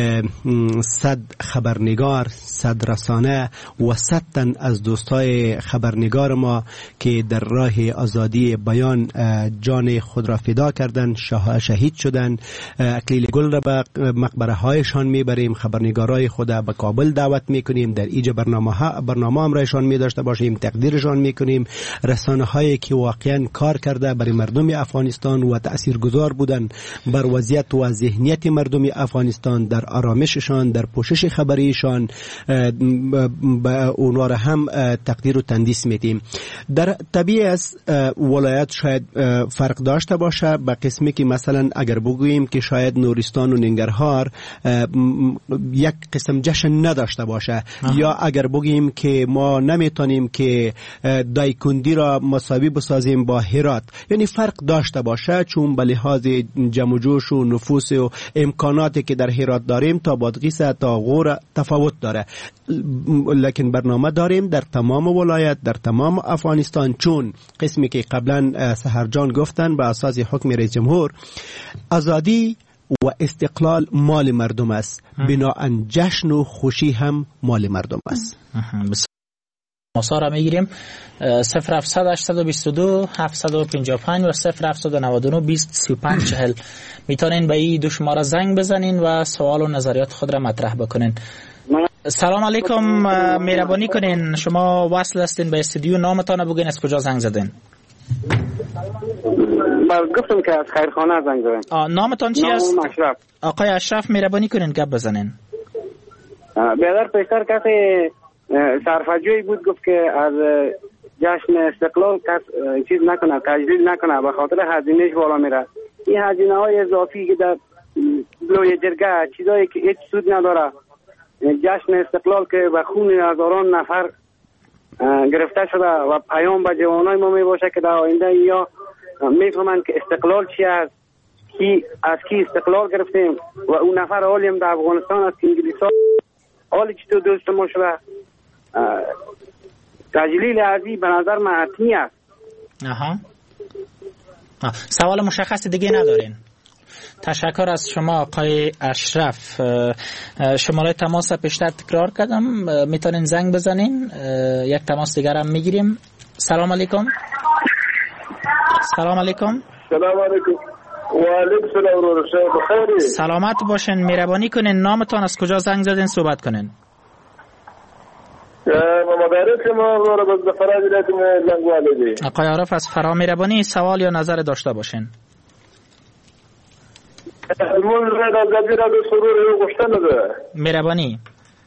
صد خبرنگار، صد رسانه و صد تن از دوستای خبرنگار ما که در راه آزادی بیان جان خود را فدا کردن، شهید شدن، اکلیل گل را به مقبره هایشان میبریم. خبرنگارای خود به کابل دعوت میکنیم، در ایجا برنامه ها برنامه هم رایشان میداشته باشیم، تقدیرشان میکنیم. رسانه هایی که واقعا کار کرده برای مردم افغانستان و تاثیرگذار بودن بر وضعیت و ذهنیت مردم افغانستان، در آرامششان، در پوشش خبریشان، به اونها را هم تقدیر و تندیس میدیم. در طبیعی از ولایت شاید فرق داشته باشه به قسمی که مثلا اگر بگوییم که شاید نورستان و ننگرهار یک قسم جشن نداشته باشه، آه. یا اگر بگوییم که ما نمیتونیم که دایکندی را مساوی بسازیم با هرات، یعنی فرق داشته باشه، چون به لحاظ جمع و جوش و نفوس و امکاناتی که در هرات داریم تا بادغیس تا غور تفاوت داره. لکن برنامه داریم در تمام ولایت، در تمام افغانستان، چون قسمی که قبلا سحرجان گفتن به اساس حکم رئیس جمهور آزادی و استقلال مال مردم است، بناهن جشن و خوشی هم مال مردم است. ماسا میگیریم صفر هفتصد هشتصد و بیست و دو هفتصد و پنجاه و پنج و صفر هفتصد و نود و نه بیست سی و پنج چهل. میتونین به این دو شماره زنگ بزنین و سوال و نظریات خود را مطرح بکنین. سلام علیکم، مهربانی کنین شما وصل هستین به استودیو، نامتان بگین، از کجا زنگ زدین؟ من گفتم که از خیرخانه زنگ زدم. نامتان چی است؟ نام اشرف. آقای اشرف مهربانی کنین گپ بزنین. بیادر پیشتر کسی صرفجوی بود گفت که از جشن استقلال کس چیز نکنه، تجلیل نکنه، به خاطر هزینهش بالا میره. این هزینه های اضافی که در لوی جرگه چیزایی که هیچ سود نداره، جشن استقلال که به خون هزاران نفر گرفته شده و پیام به جوانای ما می باشه که در آینده یا میفهمند که استقلال چی است، کی از کی استقلال گرفتیم و اون نفر حالی هم در افغانستان است که انگلیس ها حالی چطور دوست ما شده. تجلیل ازی به نظر من حتمی است. آها. آه. سوال مشخص دیگه ندارین؟ تشکر از شما آقای اشرف. شماره تماس پیشتر تکرار کردم، میتونین زنگ بزنین. یک تماس دیگر هم میگیریم. سلام علیکم. سلام علیکم. سلام علیکم. و علیکم سلام. بخیر. سلامت باشین، مهربانی کنین نامتان، از کجا زنگ زدین، صحبت کنین. مبارک ما رو به فرا ولایت زنگواله دی. آقای عارف از فرا مهربانی سوال یا نظر داشته باشین. مون را از را به سرور گفتن ده. مهربانی.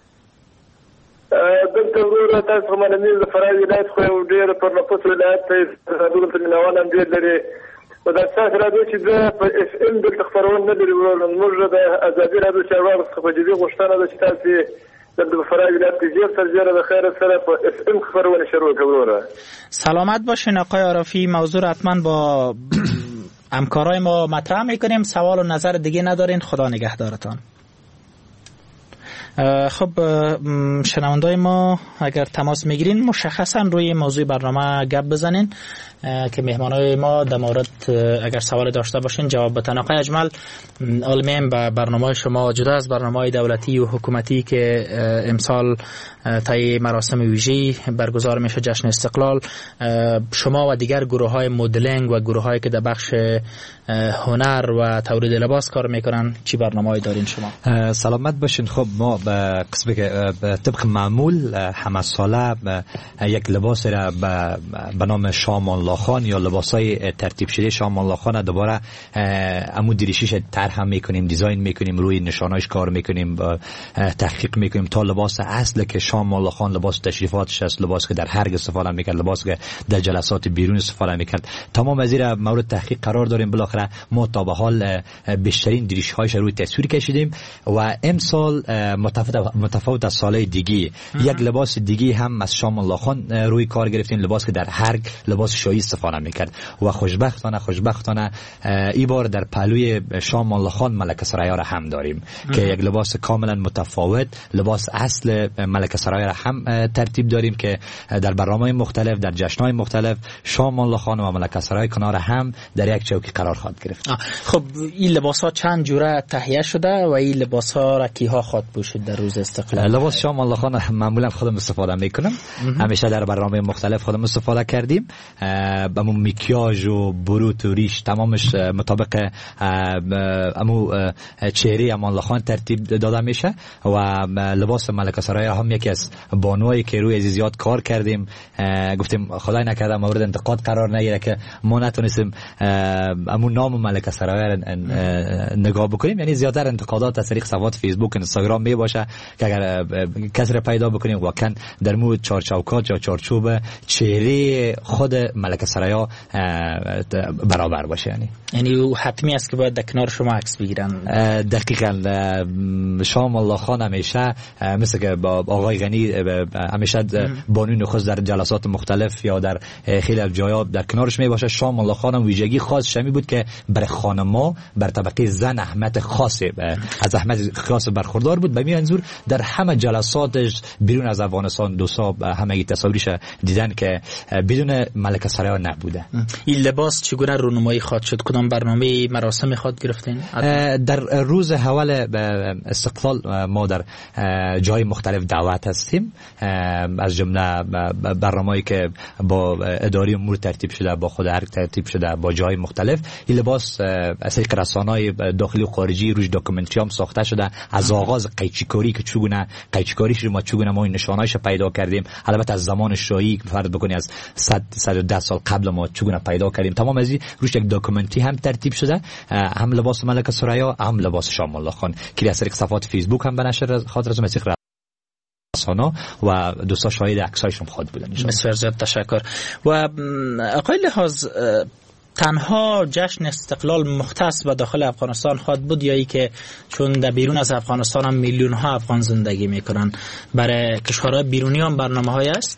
دلته ورو تاسو باندې د فرا ولایت خو ډیر پر نفوس ولایت ته دغه منوالم ډیر لري. و دا څنګه راځي چې د اف ام د خبرونه نه لري ورول موږ د ازادي راډیو چارواک څخه په جدي غوښتنه ده چې تاسو د فرا ولایت کې زیات سرجره د خیر سره په اف ام خبرونه شروع کړو. سلامت باشین آقای عارفی، موضوع حتما با همکارای ما مطرح میکنیم. سوال و نظر دیگه ندارین، خدا نگهدارتان. خب شنوندای ما اگر تماس میگیرین مشخصا روی موضوع برنامه گپ بزنین که مهمانای ما در مورد اگر سوال داشته باشین جواب بدن. آقای اجمل، علمیم به برنامه شما جدا از برنامه دولتی و حکومتی که امسال طی مراسم ویژه‌ای برگزار میشه جشن استقلال، شما و دیگر گروه های مدلینگ و گروه هایی که در بخش هنر و تولید لباس کار میکنن چی برنامه‌ای دارین شما؟ سلامت باشین. خب ما به قسمت که طبق معمول همه ساله یک لباس را به نام شام الله خان یا لباسای ترتیب شده شام الله خان دوباره عمود دریشیش طرح میکنیم، دیزاین میکنیم، روی نشانایش کار میکنیم، تحقیق میکنیم تا لباس اصل که شام الله خان لباس تشریفاتش است، لباس که در حرگ استفاده میکرد، لباس که در جلسات بیرون استفاده میکرد، تمام از این مورد تحقیق قرار داریم. بالاخره ما تا به حال بیشترین دریش هایش روی تصویر کشیدیم و امسال متفاوت متفاوت از سالهای دیگه یک لباس دیگه هم از شام الله خان روی کار گرفتیم، لباس که در حرگ لباس شاهی استفاده میکرد و خوشبختانه خوشبختانه این بار در پهلوی شام الله خان ملکه سرای را هم داریم که یک لباس کاملا متفاوت، لباس اصل ملکه سرای را هم ترتیب داریم که در برنامه‌های مختلف در جشن‌های مختلف شام الله خان و ملکه سرای کنار هم در یک چوکی قرار خواهد گرفت. خب این لباس ها چند جوره تهیه شده و این لباس ها را کیها خواهد پوشید در روز استقلال؟ لباس شام الله خان معمولا خودم استفاده میکنم، همیشه در برنامه مختلف خودم استفاده کردیم، امو مکیاژ و بروت و ریش تمامش مطابق امو چهره امان الله خان ترتیب داده میشه و لباس ملکه سرای هم یکی از بانوایی که روی زیاد کار کردیم، گفتیم خدای نکرده مورد انتقاد قرار نگیره که ما نتونستیم امو نام ملکه سرای نگاه بکنیم، یعنی زیادتر انتقادات از طریق صفحات فیسبوک اینستاگرام می باشه که اگر کسی را پیدا بکنیم واقعا در مو چارچوکات یا چارچوب چهره خود ملکه سرای برابر باشه، یعنی یعنی حتمی است که باید در کنار شما عکس بگیرن. دقیقاً شام الله خان همیشه مثل که با آقای غنی همیشه بانوی نخست در جلسات مختلف یا در خیلی از جاها در کنارش می باشه. شام الله خان ویژگی خاص شمی بود که برای خانم‌ها بر طبقه زن اهمیت خاصی از اهمیت خاص برخوردار بود. به منظور در همه جلساتش بیرون از افغانستان دوستا همه تصاویرش دیدن که بدون ملکه سرای نبوده. این لباس چگونه رونمایی خواهد شد؟ کدام برنامه مراسم خواهد گرفتین؟ در روز اول استقلال ما در جای مختلف دعوت هستیم، از جمله برنامه‌ای که با اداره امور ترتیب شده، با خود ارگ ترتیب شده، با جای مختلف. این لباس از طریق رسانه‌های داخلی و خارجی روش داکومنتری هم ساخته شده، از آغاز قیچیکاری که چگونه قیچیکاریش ما چگونه ما این نشانه‌اش پیدا کردیم، البته از زمان شاهی فرض بکنی از صد صد و ده سال قبل ما چگونه پیدا کردیم، تمام از این روش یک داکومنتری هم ترتیب شده، هم لباس ملکه سریا هم لباس شام الله خان که از طریق صفحات فیسبوک هم به نشر خاطر از مسیح رسانه و دوستا شاهد عکسایشون خود بودن. بسیار زیاد تشکر. و آقای لحاظ تنها جشن استقلال مختص به داخل افغانستان خواهد بود یا ای که چون در بیرون از افغانستان هم میلیون ها افغان زندگی میکنن برای کشورهای بیرونی هم برنامه های است؟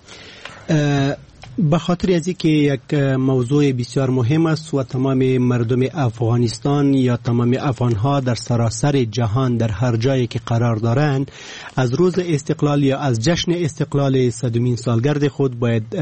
به خاطر از اینکه یک موضوع بسیار مهم است و تمام مردم افغانستان یا تمام افغانها در سراسر جهان در هر جایی که قرار دارند از روز استقلال یا از جشن استقلال صدمین سالگرد خود باید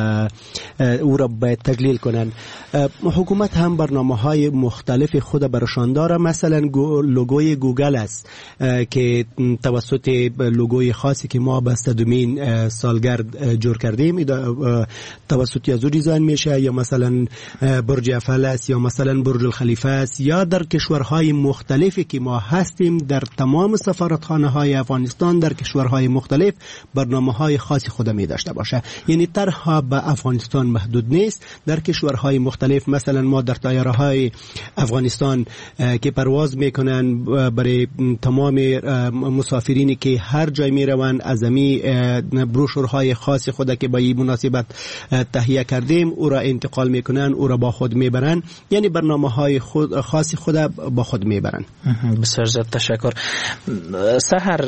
او را باید تقلیل کنند. حکومت هم برنامه‌های مختلف خود برشان داره، مثلا لوگوی گوگل است که توسط لوگوی خاصی که ما به صدمین سالگرد جور کردیم توسط از او دیزاین میشه، یا مثلا برج افل است یا مثلا برج الخلیفه است، یا در کشورهای مختلفی که ما هستیم در تمام سفارتخانه های افغانستان در کشورهای مختلف برنامه‌های خاصی خود می داشته باشه، یعنی طرح به افغانستان محدود نیست. در کشورهای مختلف مثلا ما در طیاره های افغانستان که پرواز میکنن برای تمام مسافرینی که هر جای میروند از امی بروشورهای خاص خود که با این مناسبت تهیه کردیم او را انتقال میکنن، او را با خود میبرن، یعنی برنامه های خود خاصی خود با خود میبرن. بسیار زیاد تشکر. سحر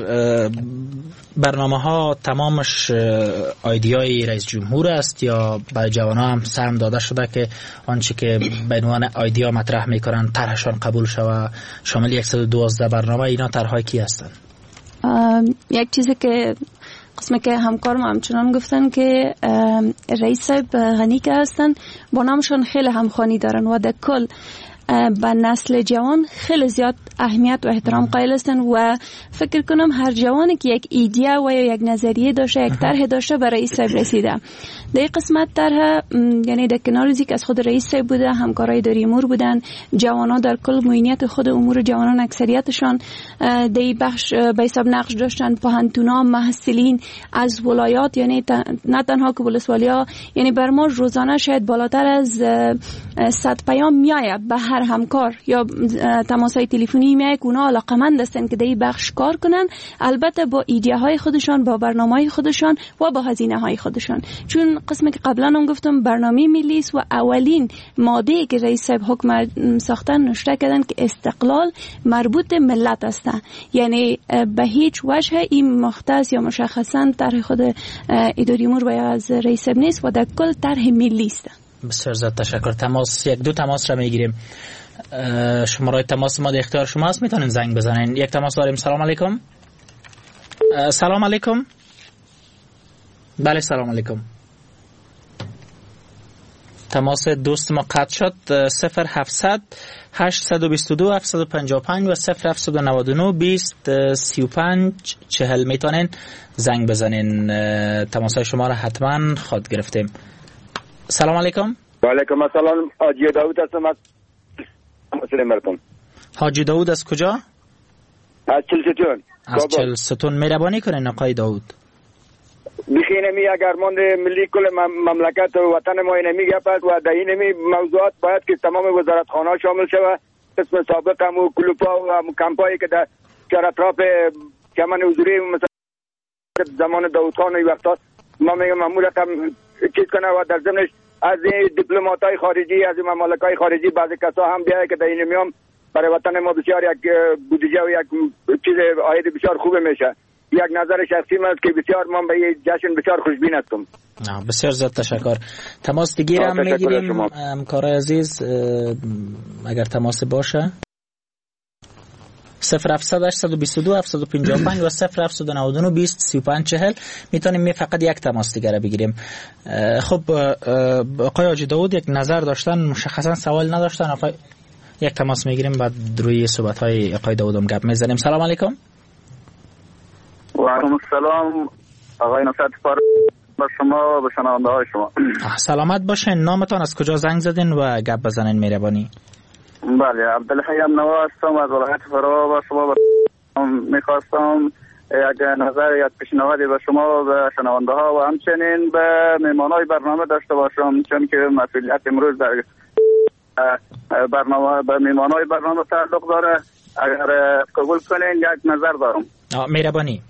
برنامه ها تمامش ایدیای رئیس جمهور است یا برای جوان ها هم سهم داده شده که آنچه که به عنوان ایدیا مطرح میکنن طرحشان قبول شود شامل صد و دوازده برنامه؟ اینا طرحهای کی هستند؟ یک چیزی که قسمه که همکارم همچنان گفتن که رئیس صاحب غنی که هستن با نامشون خیلی همخوانی دارن و در کل به نسل جوان خیلی زیاد اهمیت و احترام قائل هستن و فکر کنم هر جوانی که یک ایده و یک نظریه داشته، یک طرح داشته، به رئیس صاحب رسیده. در این قسمت طرح یعنی در کنار از از خود رئیس صاحب بوده، همکارای اداری امور بودن، جوانان در کل معینیت خود امور جوانان اکثریتشان در این بخش به حساب نقش داشتن. پوهنتونا، محصلین از ولایات، یعنی نه تنها که ولسوالی‌ها، یعنی بر ما روزانه شاید بالاتر از صد پیام میآید به هر همکار یا تماس‌های تلفنی میآید که اونا علاقه‌مند هستن که در این بخش کار کنن، البته با ایده های خودشان، با برنامه‌های خودشان و با هزینه های خودشان. چون قسمی که قبلا هم گفتم برنامه ملی است و اولین ماده که رئیس صاحب حکم ساختن نوشته کردن که استقلال مربوط ملت است، یعنی به هیچ وجه این مختص یا مشخصا طرح خود اداری امور و از رئیس صاحب نیست و در کل طرح ملی است. بسیار زیاد تشکر. تماس یک دو تماس را میگیریم. شماره تماس ما در اختیار شما است، میتونین زنگ بزنین. یک تماس داریم. سلام علیکم. سلام علیکم. بله سلام علیکم. تماس دوست ما قطع شد. صفر هفتصد هشتصد و بیست و دو هفتصد و پنجاه و پنج و صفر هفتصد و نود و نه بیست سی و پنج چهل میتونین زنگ بزنین. تماسای شما را حتما خود گرفتیم. سلام علیکم. و علیکم السلام. حاجی داود هستم از مسلمتون. حاجی داود از کجا؟ از چلستون. از چلستون. مهربانی کنین آقای داود. بخینمی اگر مند ملی کل مملکت و وطن ما اینمی گپد و در اینمی موضوعات باید که تمام وزارتخانه شامل شود. اسم سابق هم و کلوپا و هم کمپایی که در چهار اطراف چمن حضوری مثلا زمان داود خان و وقتا ما میگم معمول رقم چیز کنه و در ضمنش از دیپلمات های خارجی، از ممالک های خارجی بعضی کسا هم بیایه که در اینمی هم برای وطن ما بسیار یک بودجه و یک چیز عاید بسیار خوبه میشه. یک نظر شخصی من است که بسیار من به این جشن بسیار خوشبین هستم. بسیار زیاد تشکر. تماس دیگه هم میگیریم همکارای عزیز اگر تماس باشه. صفر هفتصد هشتصد و بیست و دو هفتصد و پنجاه و پنج و صفر هفتصد و نود و نه بیست سی و پنج چهل میتونیم می فقط یک تماس دیگه را بگیریم. خب آقای حاجی داود یک نظر داشتن، مشخصا سوال نداشتن. آقای یک تماس میگیریم بعد روی صحبت های آقای داود هم گپ میزنیم. سلام علیکم. و علیکم السلام آقای نصرت فارغ با شما و به شنونده های شما. سلامت باشین. نامتان از کجا زنگ زدین و گپ بزنین مهربانی؟ بله عبدالحی نوا هستم از ولایت فرا با شما میخواستم یک نظر یک پیشنهادی به شما و به شنونده ها و همچنین به میهمانای برنامه داشته باشم، چون که مسئولیت امروز در برنامه به میهمانای برنامه تعلق داره. اگر قبول کنین یک نظر دارم. مهربانی.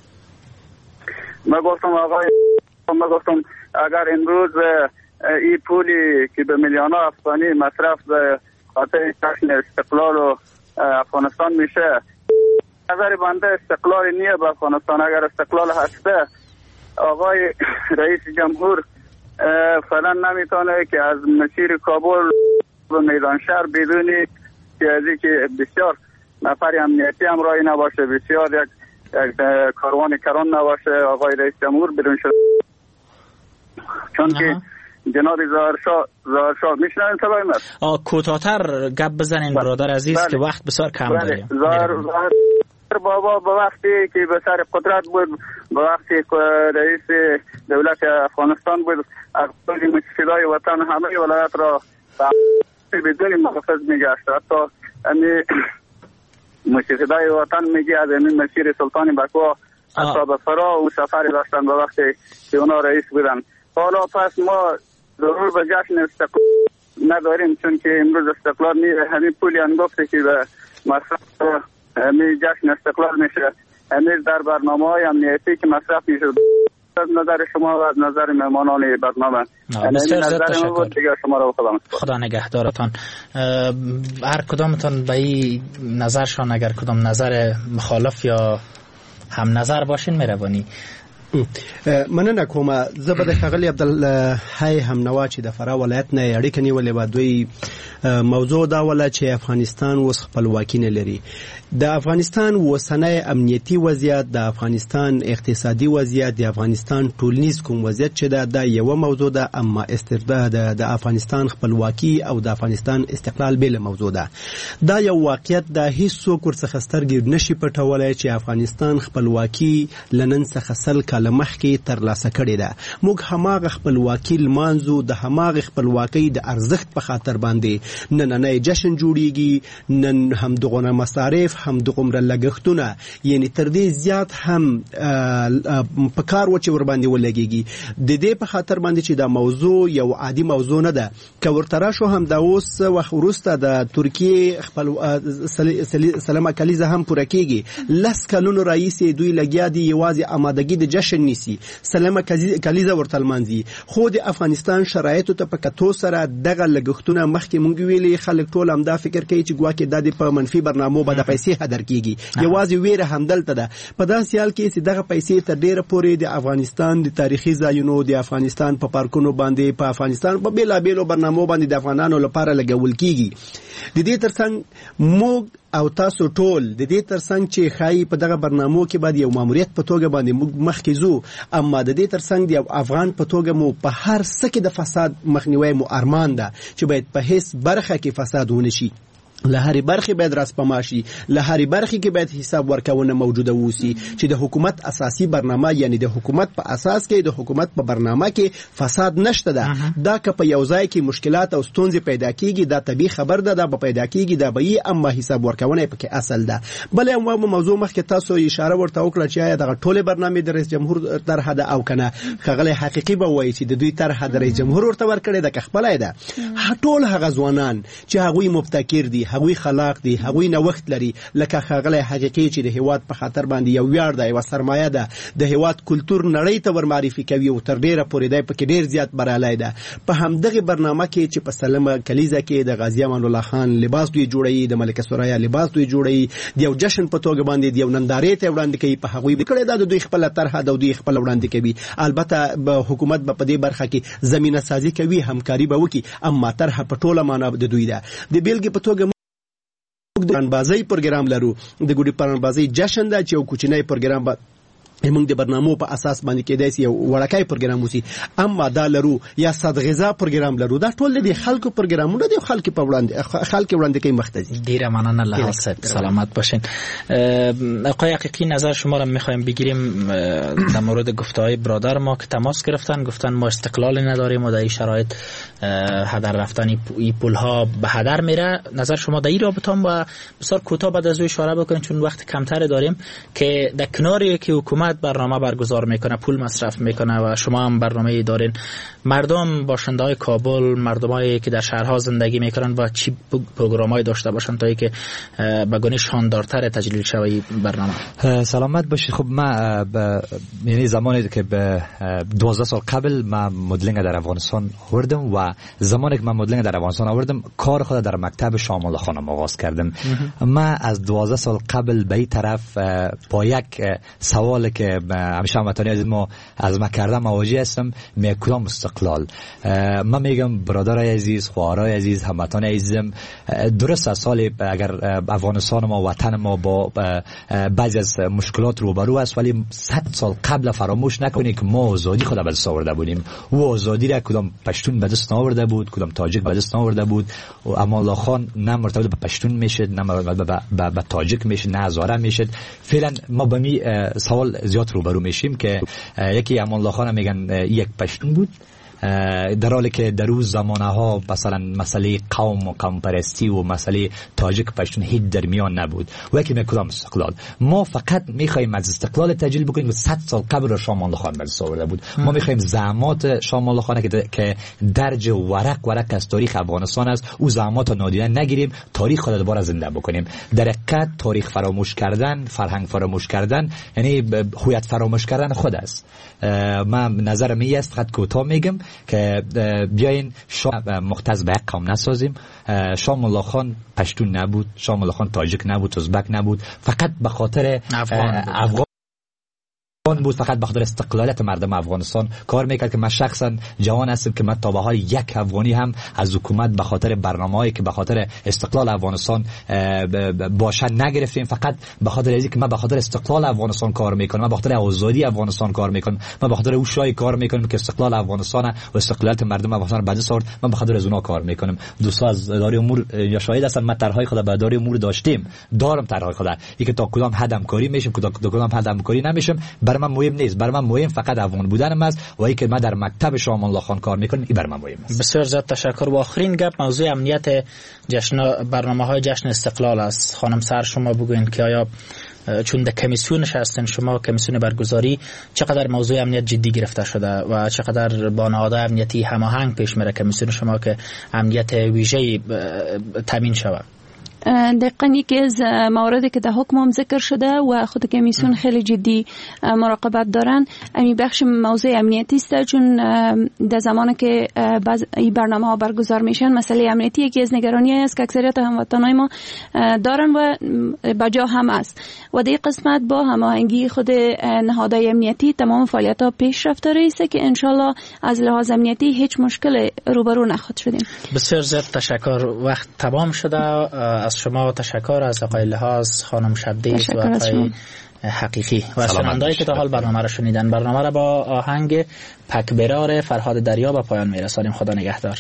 من گفتم آقای من گفتم اگر امروز این پولی که به میلیون افغانی مصرف به خاطر جشن استقلال و افغانستان میشه، نظر بنده استقلال نیه به افغانستان. اگر استقلال هسته آقای رئیس جمهور فعلا نمیتونه که از مسیر کابل به میدان شهر بدونی که از که بسیار نفر امنیتی هم رای نباشه، بسیار یک یک کاروان کران نباشه، آقای رئیس جمهور بدون شد. چون که جناب ظاهرشاه ظاهرشاه میشنن صدای من؟ آه کوتاه‌تر گپ بزنین برادر عزیز بله. که وقت بسیار کم بله. داریم. ظاهر ظاهر بابا به وقتی که به سر قدرت بود، به وقتی که رئیس دولت افغانستان بود، از صدای وطن همه ولایت را بدون محافظ میگشت. حتی امی صدای وطن میگی از این مسیر سلطان بکوا حتی به فرا و سفری داشتن به وقتی که اونا رئیس بودن. حالا پس ما ضرور به جشن استقلال نداریم، چون که امروز استقلال نیه. همین پولی انگفته که به مصرف همین جشن استقلال میشه، همین در برنامه های امنیتی که مصرف میشه. از نظر شما و از نظر مهمانان برنامه بسیار زیاد تشکر. شما را خدا خدا نگهدارتان. هر کدامتان به این نظرشان اگر کدام نظر مخالف یا هم نظر باشین مهربانی مننه کومه زه به د ښاغلي عبدالحی همنوا چې د فراه ولایت نه اړیکه نیولې وه دوی موضوع دا وله چې افغانستان اوس خپلواکي نه لري. د افغانستان اوسنی امنیتي وضعیت، د افغانستان اقتصادي وضعیت، د افغانستان ټولنیز کوم وضعیت چې دا د یو موضوع ده، اما استرداد د افغانستان خپلواکي او د افغانستان استقلال بل موضوع ده. دا یو واقعیت د هیڅوک ورڅخه سترګې نشي پټولی چې افغانستان خپلواکي لنن څخه سل کاله مخکې ترلاسه کړې ده. موږ هماغه خپلواکي لمانځو، د هماغه خپلواکۍ د ارزښت په خاطر باندې نننی جشن جوړیږي، نن هم دغه مصارف هم دغه لګښتونه یعنی تر دې زیات هم په کار و چې ور باندې ولګيږي. د دې په خاطر باندې چې دا موضوع یو عادي موضوع نه ده. که ورته شو هم دا اوس وخت وروسته د ترکیه خپل سلمه کلیزه هم پوره کیږي. لس کلونو رئیس دوی لګیا دي یوازې آمادګي د جشن نیسي، سلمه کلیزه ورته لمانځي. خو د افغانستان شرایطو ته په کتو سره دغه لګښتونه مخکې مونږ ویلي خلک ټول هم دا فکر کوي چې ګواکې دا د په منفي برنامو به د پیسې هدر کیږي. یوازې ویره همدلته ده. په داسې حال کې چې دغه پیسې تر ډیره پورې د افغانستان د تاریخي ځایونو، د افغانستان په پارکونو باندې، په افغانستان په بیلابیلو برنامو باندې د افغانانو لپاره لګول کیږي. د دې ترڅنګ موږ او تاسو ټول د دې ترڅنګ چې خای په دغه برنامو کې باید یو ماموریت په توګه باندې موږ مخکې ځو، اما د دې ترڅنګ د افغان په توګه مو په هر څه کې د فساد مخنیوي مو ارمان ده چې باید په هیڅ برخه کې فساد ونه شي. له هرې برخې باید راسپما شي، له هرې برخې کې باید حساب ورکونه موجوده ووسي چې د حکومت اساسي برنامه یعنی د حکومت په اساس کې د حکومت په برنامه کې فساد نشته ده. دا که په یو ځای کې مشکلات او ستونزې پیدا کیږي دا طبیعي خبر ده، دا به پیدا کیږي، دا به یې، اما حساب ورکونه پکې اصل ده. بل یو موضوع مخکې تاسو اشاره ورته وکړه چې آیا دغه ټولې برنامې د رئیس جمهور طرحه ده او کنه. ښاغلی حقیقي به وایي چې د دوی طرحه د رئیس جمهور ورته ورکړې ده که خپله ده. ټول هغه ځوانان چې هغوی مبتکر دي، هغوی خلاق دي، هغوی نوښت لري، لکه ښاغلی حقیقي چې د هیواد په خاطر باندې یو ویاړ ده، یوه سرمایه ده، د هیواد کلتور نړۍ ته ور معرفي کوي او تر ډیره پورې دی پکې ډیر زیات بریالی ده. په همدغه برنامه کې چې په سلمه کلیزه کې د غازي امان الله خان لباس دوی جوړوي، د ملکه سوریا لباس دوی جوړوي، د یو جشن په توګه باندې د یو نندارې ته وړاندې کوي، په هغوی کړی دا د دوی خپله طرحه ده او دوی خپله وړاندې کوي. البته به حکومت به په دې برخه کې زمینه سازي کوي، همکاري به وکړي، اما طرحه په ټوله معنا د دوی ده. د بیلګې په توګه د پرانبازۍ پروګرام لرو، د ګوډي پرانبازۍ جشن ده چې یو کوچنی پروګرام به موږ د برنامو په اساس باندې کېدای شي یو وړکای پروګرام وسی، اما دا لرو یا صد غذا پروګرام لرو. دا ټول د خلکو پروګرامونه دي، خلک په وړاندې خلک وړاندې کوي مختزي. ډیره مننه الله صاحب، سلامت باشین. آقای حقیقی نظر شما را می‌خوایم بگیریم در مورد گفته‌های برادر ما که تماس گرفتن، گفتن ما استقلال نداریم و در این شرایط هدر رفتن این پول‌ها به هدر میره. نظر شما در این رابطه و بسیار کوتاه بعد از او اشاره بکنید چون وقت کمتر داریم که در کناری که حکومت برنامه برگزار میکنه، پول مصرف میکنه و شما هم برنامه دارین، مردم باشنده های کابل، مردمایی که در شهرها زندگی میکنن و چی پروگرامای داشته باشن تا اینکه به گونه شاندارتر تجلیل شوی برنامه؟ سلامت باشید. خب ما یعنی زمانی که به دوازده سال قبل ما مدلینگ در افغانستان آوردم و زمانی که من مدلینگ در افغانستان آوردم کار خود در مکتب شام الله خانم آغاز کردم. ما از دوازده سال قبل به این طرف با یک سوال که همیشه هموطنی عزیز ما از ما کردم مواجه هستم، می کدام استقلال. من میگم برادرای عزیز، خواهرای عزیز، هموطنی عزیزم، درست از سال اگر افغانستان ما وطن ما با بعضی از مشکلات روبرو است، ولی صد سال قبل فراموش نکنید که ما آزادی خود به دست آورده بودیم. و آزادی را کدام پشتون به دست آورده بود، کدام تاجیک به دست آورده بود. و امان الله خان نه مرتبط به پشتون میشد، نه مرتبط به تاجیک میشد، نه هزاره میشد. فعلا ما به می سوال زیاد روبرو میشیم که یکی امان الله خان میگن یک پشتون بود، در حالی که در روز زمانه ها مثلا مسئله قوم و قوم پرستی و مسئله تاجیک پشتون هیچ در میان نبود. و یکی میگه کدام استقلال. ما فقط میخوایم از استقلال تجلیل بکنیم. صد سال قبل شاه الله خان به دست آورده بود. ما میخوایم زعامات شاه الله خان که که درج ورق ورق از تاریخ افغانستان است، او زعامات نادیده نگیریم، تاریخ خود دوباره زنده بکنیم. در حقیقت تاریخ فراموش کردن، فرهنگ فراموش کردن یعنی هویت فراموش کردن خود است. من نظرم این است، فقط کوتاه میگم که بیاین شاه مختص به قوم نسازیم. شاه الله خان پشتون نبود، شاه الله خان تاجیک نبود، ازبک نبود، فقط به خاطر افغان بود فقط به خاطر استقلالیت مردم افغانستان کار میکرد که من شخصا جوان هستم که من تا به حال یک افغانی هم از حکومت به خاطر برنامه‌ای که به خاطر استقلال افغانستان باشه نگرفتیم. فقط به خاطر اینکه که من به خاطر استقلال افغانستان کار میکنم، من به خاطر آزادی افغانستان کار میکنم، من به خاطر اون شای کار میکنم که استقلال افغانستان و استقلالیت مردم افغانستان بعد از من به خاطر از اونها کار میکنم. دوستا از اداره امور یا شاهد هستن ما طرحهای خود به اداره امور داشتیم، دارم طرحهای خود، اینکه تا کدام حد همکاری میشیم تا کدام حد همکاری نمیشیم برای من مهم نیست. برای من مهم فقط افغان بودنم است و اینکه من در مکتب شاه امان الله خان کار میکنم این برای من مهم است. بسیار زیاد تشکر. و آخرین گپ موضوع امنیت جشن برنامه‌های جشن استقلال است. خانم سر شما بگوین که آیا چون در کمیسیون نشستین شما، کمیسیون برگزاری، چقدر موضوع امنیت جدی گرفته شده و چقدر با نهادهای امنیتی هماهنگ پیش میره کمیسیون شما که امنیت ویژه‌ای تامین شود؟ دقیقاً یکی از مواردی که در حکم هم ذکر شده و خود کمیسیون خیلی جدی مراقبت دارن امی بخش موضوع امنیتی است، چون در زمانی که بعض این برنامه ها برگزار میشن مسئله امنیتی یکی از نگرانی است که اکثریت هموطنان ما دارن و بجا هم است و در قسمت با هماهنگی خود نهادهای امنیتی تمام فعالیت ها پیش رفته است که انشالله از لحاظ امنیتی هیچ مشکل روبرو نخواهد شدیم. بسیار زیاد تشکر. وقت تمام شده. از شما تشکر، از آقای لحاظ، خانم شبدیز و آقای حقیقی و شنوندهایی که تا حال برنامه را شنیدن. برنامه را با آهنگ پک برار فرهاد دریا به پایان میرسانیم. خدا نگهدار.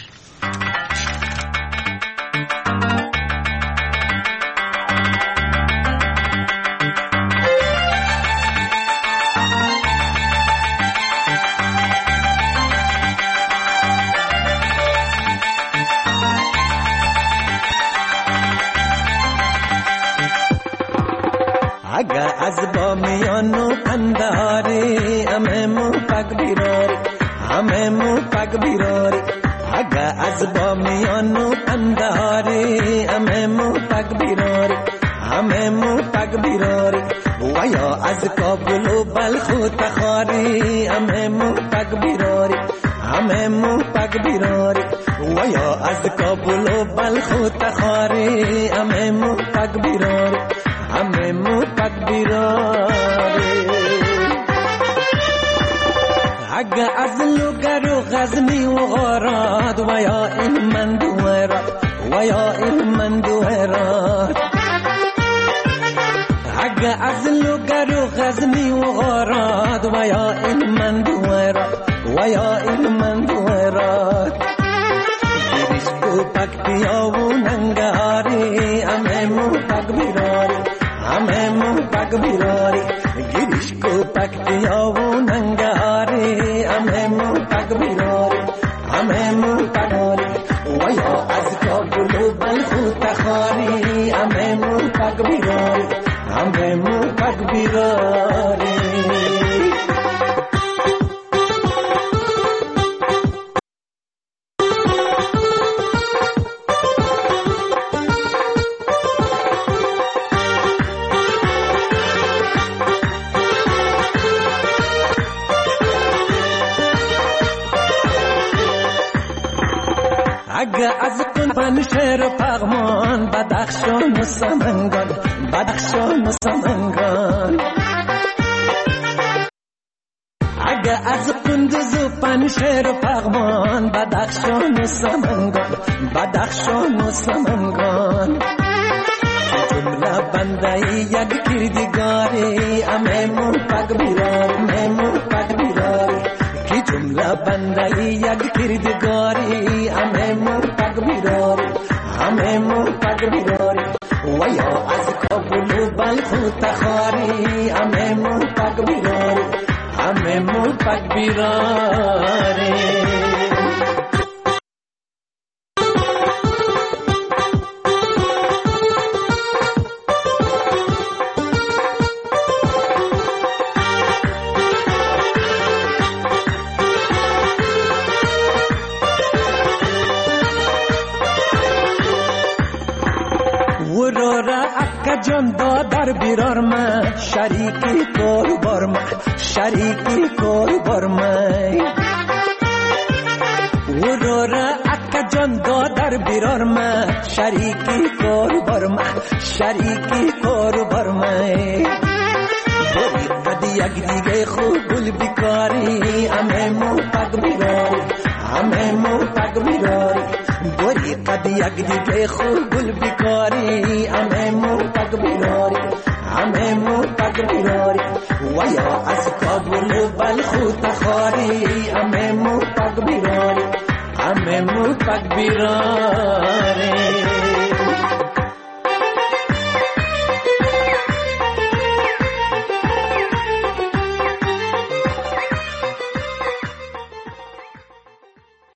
اگه از با میانو انداری همه مو پک بیراری، همه مو پک بیراری. اگه از با میانو انداری همه مو پک بیراری، همه مو پک بیراری. و یا از کابل و بلخ و تخاری همه مو پک بیراری، همه مو پک بیراری. و یا از کابل و بلخ و تخاری همه مو پک بیراری، همه مو پک بیراری. اگه از لوگر و غزنی و غارات و یا این مندوهرات، و یا این مندوهرات. اگه از لوگر و غزنی و غارات و یا این مندوهرات، و یا این مندوهرات. گریش کو پک بیا و ننگاری همه مو پک بیراری، همه مو پک بیراری. گریش کو پک بیا و ننگاری همه مو پک بیراری، همه مو پک بیراری. و یا از کابل و بلخ و تخاری همه مو پک بیراری، همه مو پک بیراری. اگه از قلبان شهر پغمان بدخشان و سمنگان، بدخشان و سمنگان. اگه از قندوز و پنشهر پغمان بدخشان و سمنگان، بدخشان و سمنگان. جمله بنده یک کردگاری همه مو پک بیراری، همه مو پک بیراری. کی جمله بنده یک کردگاری همه مو پک بیراری، همه مو پک بیراری. و یا از کابل و بلخ و تخاری همه مو پک بیراری، همه مو پک بیراری. جان دادر بیرار من شریکی کور بار من، شریکی کور بار من. ورورا اکا جان دادر بیرار من شریکی کور بار من، شریکی کور بار من. بودی یک دیگه خوب گل بیکاری همه مو پگ بیراری همه مو پگ بیراری بوری قد یک دیگه خوب گل بیکاری همه مو پگ بیراری همه مو پگ بیراری و یا از کابل و بلخو تخاری همه مو پگ بیراری همه مو پگ بیراری